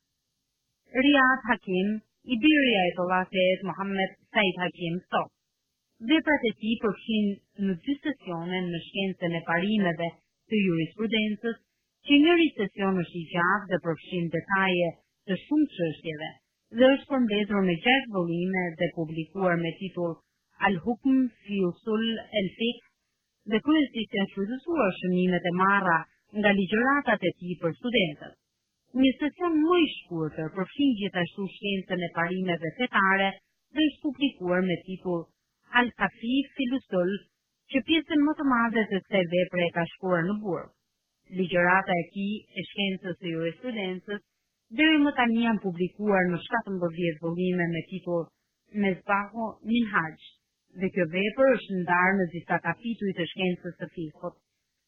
Riyad Hakim, i biri i Ajatollah Said Mohammed Said Hakim, thotë: veprat e tij përfshin në dy sesione në shkencën e parimeve të jurisprudencës, që njëri sesion është i gjatë dhe përfshin detaje të shumë çështjeve, dhe është përmbledhur në gjashtë vëllime dhe publikuar me titull Al-Hukm fi Usul al-Fiqh, dhe kryesisht janë shfrytëzuar shënimet e marra nga ligjëratat e tij për studentët. Një sesion më i shkurtër përfshin gjithashtu shkencën e parimeve fetare dhe është publikuar me titull Al-Kafif Filusol, që pjesën më të madhe të kësaj vepre e ka shkruar në burg. Ligjërata e tij e shkencës së jurisprudencës deri më tani janë publikuar në shtatëmbëdhjetë vëllime me titull Mesbahu Minhaj, dhe kjo vepër është ndarë në disa kapituj të shkencës së fikut.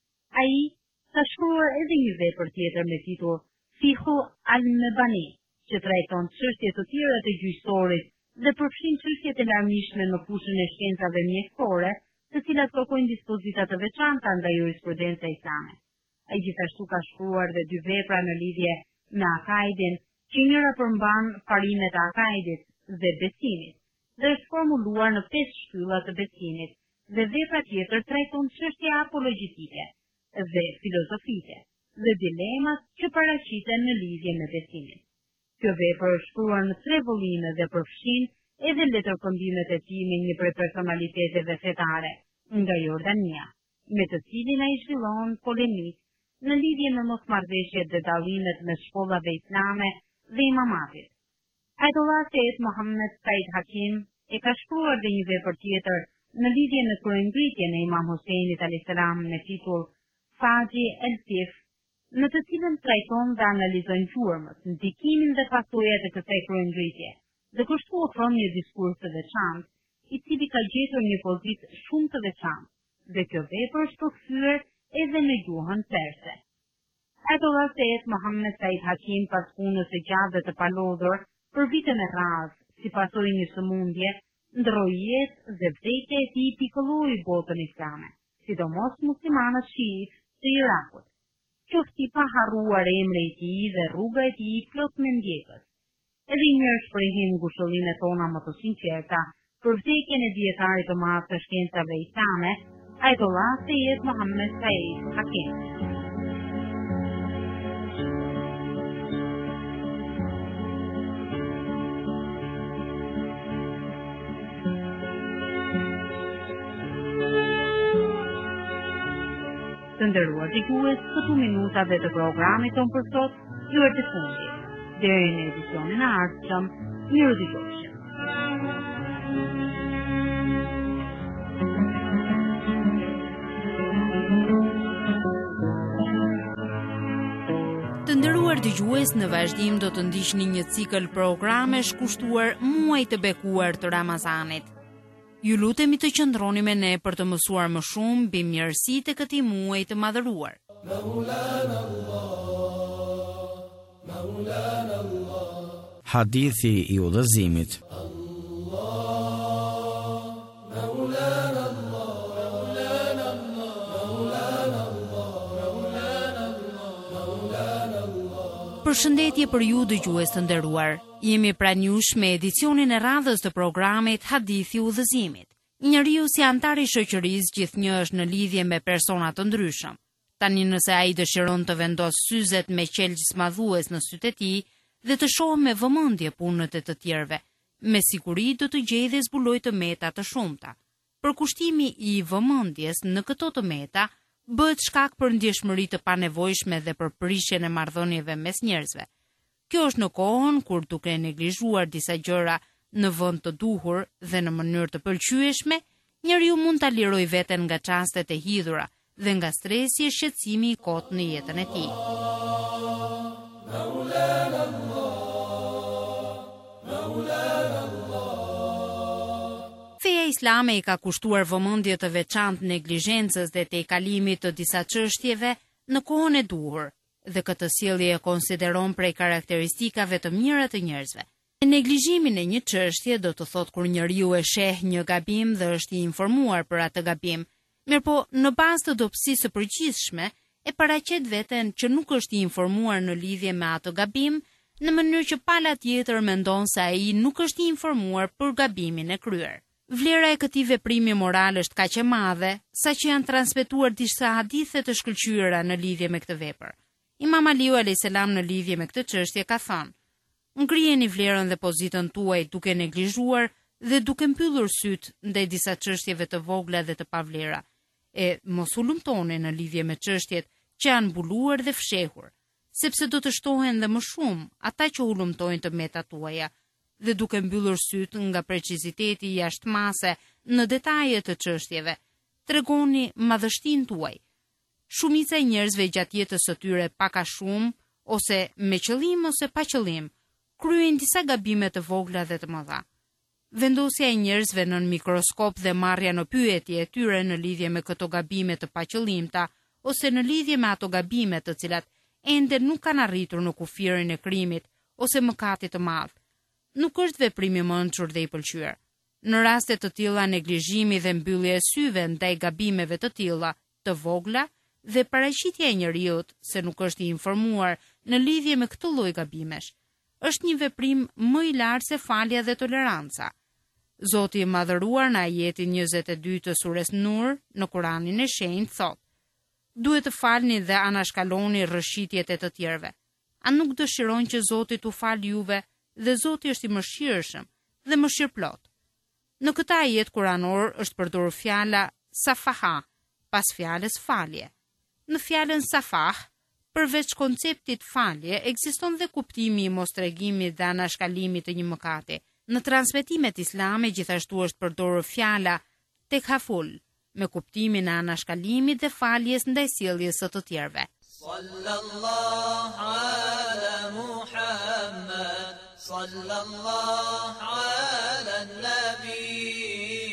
Ai ka shkruar edhe një vepër tjetër me titull Fiqhu al-Mabani, që trajton çështje të tjera të gjyqësorit dhe përfshin çështjet e larmishme në fushën e shkencave mjekësore, të cilat kërkojnë dispozita të veçanta nga jurisprudenca islame. Ai gjithashtu ka shkruar dhe dy vepra në lidhje me akaidin, që njëra përmban parimet e akaidit dhe besimit, dhe është formuluar në pesë shtylla të besimit, dhe vepra tjetër trajton çështje apologjitike dhe filozofike dhe dilemat që paraqiten në lidhje me besimin. Kjo vepër është shkruar në tre vëllime dhe përfshin edhe letërkëmbimet e tij me një prej personaliteteve fetare nga Jordania, me të cilin ai zhvillon polemik në lidhje me mosmarrëveshjet dhe dallimet mes shkollave islame dhe imamatit. Ajatollah Said Mohammed Said Hakim e ka shkruar dhe një vepër tjetër në lidhje me kryengritjen e Imam Huseinit alayhis salam me titull Faji el-Tif, në të cilën trajton dhe analizon gjurmët, ndikimin dhe pasojat e kësaj kryengritje, dhe kështu ofron një diskurs të veçantë, i cili ka gjetur një pozitë shumë të veçantë, dhe kjo vepër është përkthyer edhe në gjuhën perse. Ajatullah Sejed Mohammed Said Hakim, pas punës së gjatë dhe të palodhur për vite me radhë, si pasojë një sëmundje, ndroi jetë dhe vdekja e tij pikëlloi botën islame, sidomos muslimanët shiit të Irakut. Qofti pa harruar emri i tij dhe rruga e tij plot me ndjekës. Edhe një herë shprehim ngushëllinë tona më të sinqerta për vdekjen e dietarit të madh të shkencave islame, Ajatullah Sejed Mohammed Said Hakim. Të nderuar dëgjues, këtu minutat dhe të programit tonë për sot ju e të fundit. Deri në edicionin e ardhshëm, miru dëgjofshim. Të nderuar dëgjues, në vazhdim do të ndiqni një cikël programesh kushtuar muajit të bekuar të Ramazanit. Ju lutemi të qëndroni me ne për të mësuar më shumë mbi mirësitë e këtij muaji të madhëruar. Hadithi i udhëzimit. Përshëndetje për ju dëgjues të nderuar. Jemi pranë jush me edicionin e radhës të programit Hadithi i udhëzimit. Njeriu si antar i shoqërisë gjithnjë është në lidhje me persona të ndryshëm. Tani nëse ai dëshiron të vendosë syzet me qelgjismadhues në sytë e tij dhe të shohë me vëmendje punët e të tjerëve, me siguri do të gjejë dhe zbulojë të meta të shumta. Përkushtimi i vëmendjes në këto të meta bëhet shkak për ndjeshmëri të panevojshme dhe për prishjen e marrëdhënieve mes njerëzve. Kjo është në kohën kur duke neglizhuar disa gjëra në vend të duhur dhe në mënyrë të pëlqyeshme, njeriu mund ta lirojë veten nga çastet e hidhura dhe nga stresi e shqetësimi i kotë në jetën e tij. Feja islame i ka kushtuar vëmendje të veçantë neglizhencës dhe tejkalimit të disa çështjeve në kohën e duhur, dhe këtë sjellje e konsideron prej karakteristikave të mira të njerëzve. Neglizhimi në një çështje do të thotë kur njeriu e sheh një gabim dhe është i informuar për atë gabim, mirëpo në bazë të dobësisë së përgjithshme e paraqet veten që nuk është i informuar në lidhje me atë gabim, në mënyrë që pala tjetër mendon se ai nuk është i informuar për gabimin e kryer. Vlera e këtij veprimi moral është kaq e madhe, saqë janë transmetuar disa hadithe të shkëlqyera në lidhje me këtë vepër. Imam Aliu alayhis salam në lidhje me këtë çështje ka thënë: "Ngrijeni vlerën dhe pozitën tuaj duke neglizhuar dhe duke mbyllur syt ndaj disa çështjeve të vogla dhe të pavlera, e mos u lumtoni në lidhje me çështjet që janë mbuluar dhe fshehur, sepse do të shtohen dhe më shumë ata që u lumtojnë të metat tuaja, dhe duke mbyllur syt nga preciziteti jashtëmase në detajet të çështjeve, tregoni madhështinë tuaj. Shumica e njerëzve gjatë jetës së tyre pak a shumë, ose me qëllim ose pa qëllim, kryejnë disa gabime të vogla dhe të mëdha. Vendosja e njerëzve në mikroskop dhe marrja në pyetje e tyre në lidhje me këto gabime të paqëllimta ose në lidhje me ato gabime të cilat ende nuk kanë arritur në kufirin e krimit ose mëkatit të madh, nuk është veprim i mençur dhe i pëlqyer. Në raste të tilla neglizhimi dhe mbyllja e syve ndaj gabimeve të tilla të vogla dhe paraqitja e njeriut se nuk është i informuar në lidhje me këtë lloj gabimesh, është një veprim më i lartë se falja dhe toleranca. Zoti i madhëruar në ajetin njëzet e dy të sures Nur në Kuranin e shenjtë thotë: "Duhet të falni dhe anashkaloni rrëshitjet e të tjerëve. A nuk dëshiron që Zoti t'u fal juve dhe Zoti është i mëshirshëm dhe mëshirplot." Në këtë ajet kuranor është përdorur fjala safaha pas fjalës falje. Në fjalën safah, përveç konceptit falje, ekziston dhe kuptimi i mostregimit dhe anashkalimit të një mëkati. Në transmetimet islame gjithashtu është përdorur fjala tekhaful, me kuptimin e anashkalimit dhe faljes ndaj sjelljes së të tjerëve. Sallallahu ala Muhammad, sallallahu ala nabi.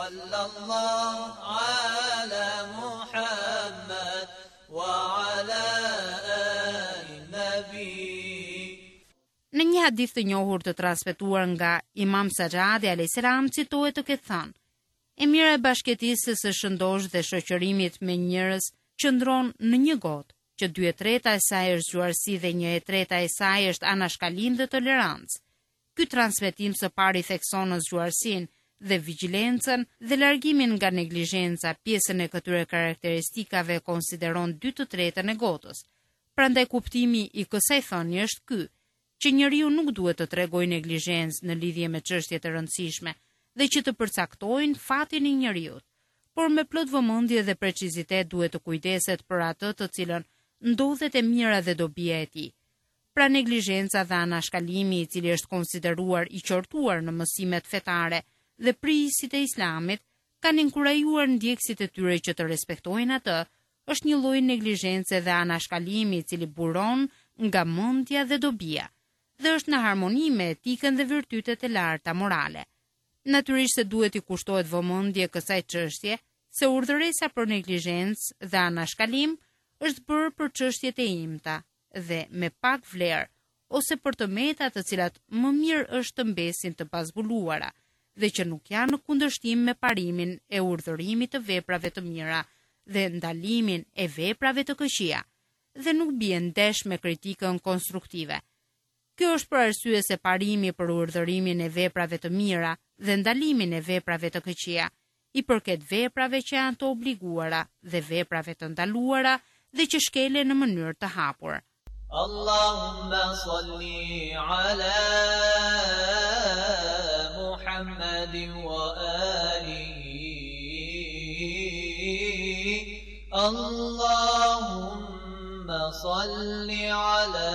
sallallahu ala Muhammad wa ala ali nabi. Në një hadith të njohur të transmetuar nga Imam Sajjadi alayhis salam citohet të ketë thënë: E mira e bashkëtisë së shëndosh dhe shoqërimit me njerëz qëndron në një gotë, që dy e treta e saj është zgjuarsi dhe një e treta e saj është anashkalim dhe tolerancë. Ky transmetim së pari thekson në zgjuarsinë dhe vigjilencën dhe largimin nga neglizhenca, pjesën e këtyre karakteristikave konsideron dy të tretën e gotës. Prandaj kuptimi i kësaj thënie është ky, që njeriu nuk duhet të tregojë neglizhencë në lidhje me çështje të rëndësishme dhe që të përcaktojnë fatin e njeriu, por me plot vëmendje dhe precizitet duhet të kujdeset për atë të cilën ndodhet e mira dhe dobia e tij. Pra neglizhenca dhe anashkalimi, i cili është konsideruar i qortuar në mësimet fetare dhe prisitë e Islamit, kanë inkurajuar ndjekësit e tyre që të respektojnë atë, është një lloj neglizhence dhe anashkalimi i cili buron nga mendja dhe dobia, dhe është në harmoni me etikën dhe virtytet e larta morale. Natyrisht se duhet i kushtohet vëmendje kësaj çështje, se urdhëresa për neglizhencë dhe anashkalim është bërë për çështjet e imta dhe me pak vlerë, ose për të meta të cilat më mirë është të mbesin të pazbuluara dhe që nuk janë në kundërshtim me parimin e urdhërimit të veprave të mira dhe ndalimin e veprave të këqija, dhe nuk bien ndesh me kritikën konstruktive. Kjo është për arsye se parimi për urdhërimin e veprave të mira dhe ndalimin e veprave të këqija i përket veprave që janë të obliguara dhe veprave të ndaluara dhe që shkelen në mënyrë të hapur. Allahumma salli ala Muhammadin wa alihi. Allahumma salli ala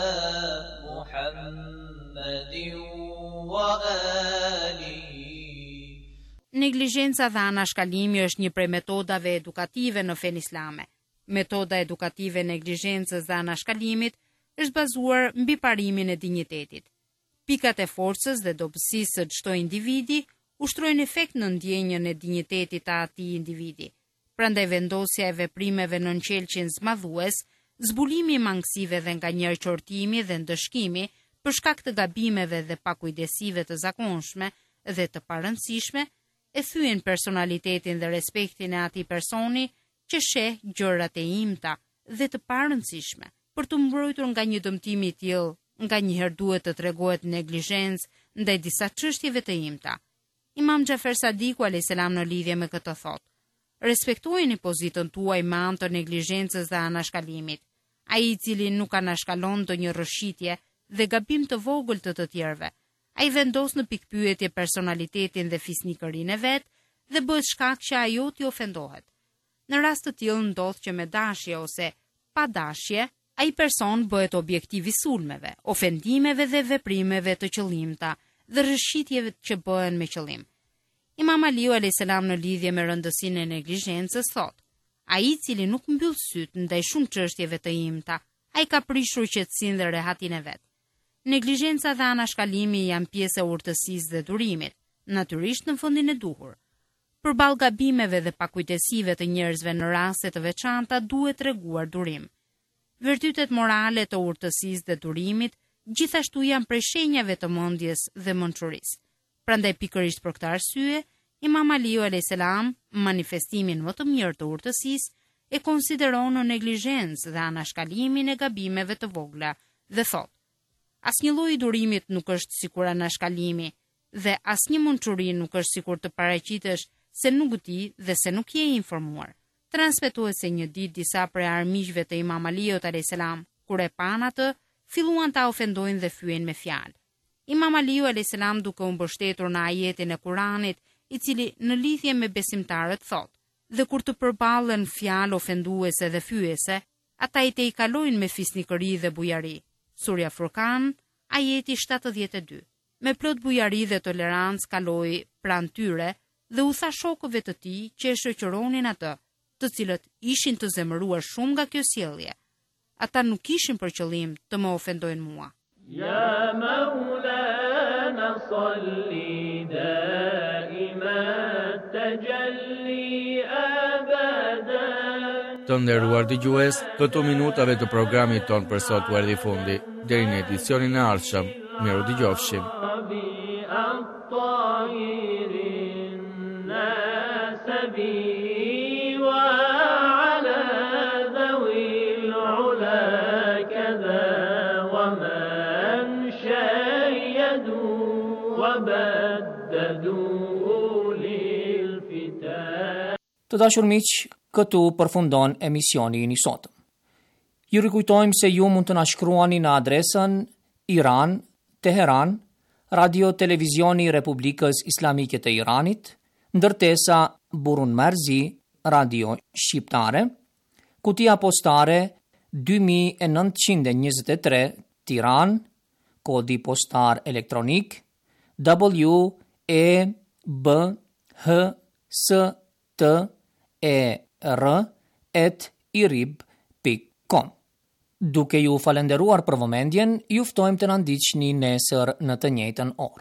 Muhammadin wa alihi. Neglizhenca dhe anashkalimi është një prej metodave edukative në fen islame. Metoda edukative e neglizhencës dhe anashkalimit është bazuar mbi parimin e dinjitetit. Pikat e forcës dhe dobësisë së çdo individi ushtrojnë efekt në ndjenjën e dinjitetit të atij individi. Prandaj vendosja e veprimeve në nënqelqin zmadhues, zbulimi i mangësive dhe nganjëherë qortimi dhe ndëshkimi për shkak të gabimeve dhe pakujdesive të zakonshme dhe të parëndësishme, e thyen personalitetin dhe respektin e atij personi që sheh gjërat e imta dhe të parëndësishme. Për të mbrojtur nga një dëmtimi i tillë, nganjëherë duhet të tregohet neglizhencë ndaj disa çështjeve të imta. Imam Xhafer Sadiku alayhis salam në lidhje me këtë thotë: Respektojeni pozitën tuaj me anë të neglizhencës dhe anashkalimit. Ai i cili nuk anashkalon ndonjë rrëshitje dhe gabim të vogël të të tjerëve, ai vendos në pikpyetje personalitetin dhe fisnikërinë e vet dhe bëhet shkak që ajo t'i ofendohet. Në rast të tillë ndodh që me dashje ose pa dashje, ai person bëhet objektiv i sulmeve, ofendimeve dhe veprimeve të qëllimta dhe rrëshitjeve që bëhen me qëllim. Imam Aliu alayhis salam në lidhje me rëndësinë e neglizhencës thotë: ai i cili nuk mbyll syt ndaj shumë çështjeve të imta, ai ka prishur qetësinë dhe rehatin e vet. Neglizhenca dhe anashkalimi janë pjesë e urtësisë dhe durimit, natyrisht në fundin e duhur. Përballë gabimeve dhe pakujdesive të njerëzve në raste të veçanta duhet treguar durim. Virtytet morale të urtësisë dhe durimit gjithashtu janë prej shenjave të mendjes dhe mençurisë. Prandaj pikërisht për këtë arsye, Imam Aliu alayhis salam manifestimin më të mirë të urtësisë e konsideron në neglizhencë dhe anashkalimin e gabimeve të vogla dhe thotë: asnjë lloj i durimit nuk është sikur anashkalimi dhe asnjë mençuri nuk është sikur të paraqitesh se nuk di dhe se nuk je informuar. Transmetohet se një ditë disa prej armiqve të Imam Aliut alayhis salam, kur e pan atë, filluan ta ofendojnë dhe fyen me fjalë. Imam Aliu alayhis salam, duke u mbështetur në ajetin e Kuranit, i cili në lidhje me besimtarët thotë: dhe kur të përballen fjalë ofenduese dhe fyese, ata i te i kalojnë me fisnikëri dhe bujari. Surja Furkan, ajeti shtatëdhjetë e dy. Me plot bujari dhe tolerancë kaloi pranë tyre dhe u tha shokëve të tij që e shoqëronin atë, të cilët ishin të zemëruar shumë nga kjo sjellje. Ata nuk kishin për qëllim të më ofendojnë mua. Ya Maulana salli daiman تجلي أبدا. Të nderuar dëgjues, këto minutave të programit ton për sot u erdhi fundi. Deri në edicionin e ardhshëm, miru dëgjofshim. Të dashur miq, këtu përfundon emisioni i sotëm. Ju rikujtojmë se ju mund të na shkruani në adresën Iran, Teheran, Radio Televizioni Republikës Islamike të Iranit, ndërtesa Burun Marzi, Radio Shqiptare, kutia postare dy mijë e nëntëqind e njëzet e tre, Tiran, kodi postar elektronik W E B H S T E R at irib dot com. Duke ju falenderuar për vëmendjen, ju ftojmë të na ndiqni nesër në të njëjtën orë.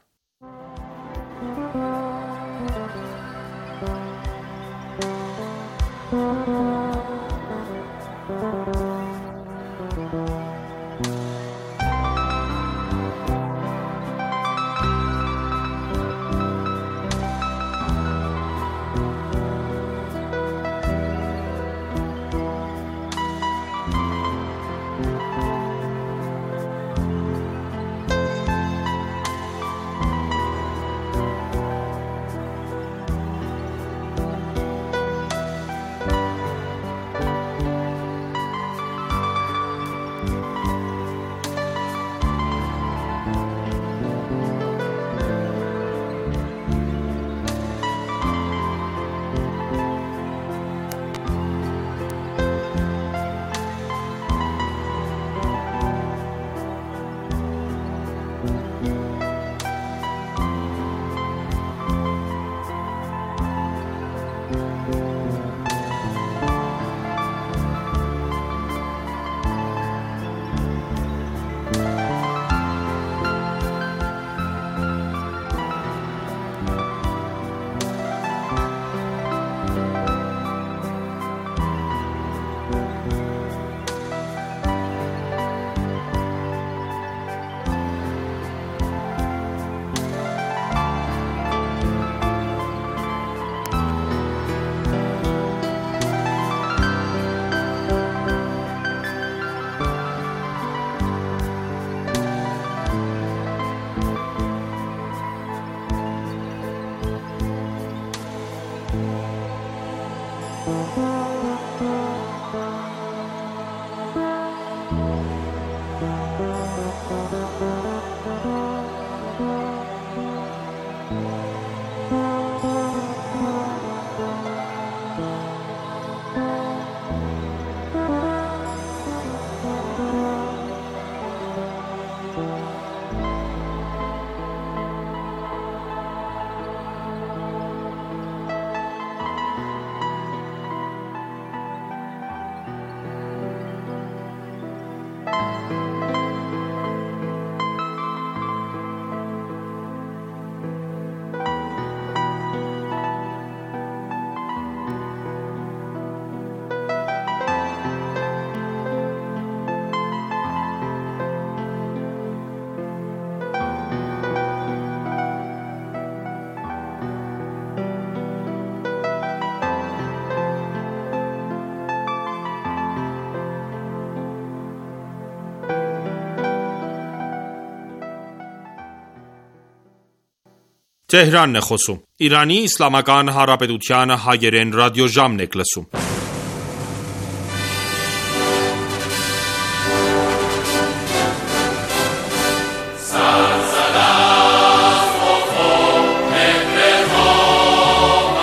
Tehranն է խոսում։ Իրանի Իսլամական Հանրապետության հայերեն ռադիոժամն եք լսում։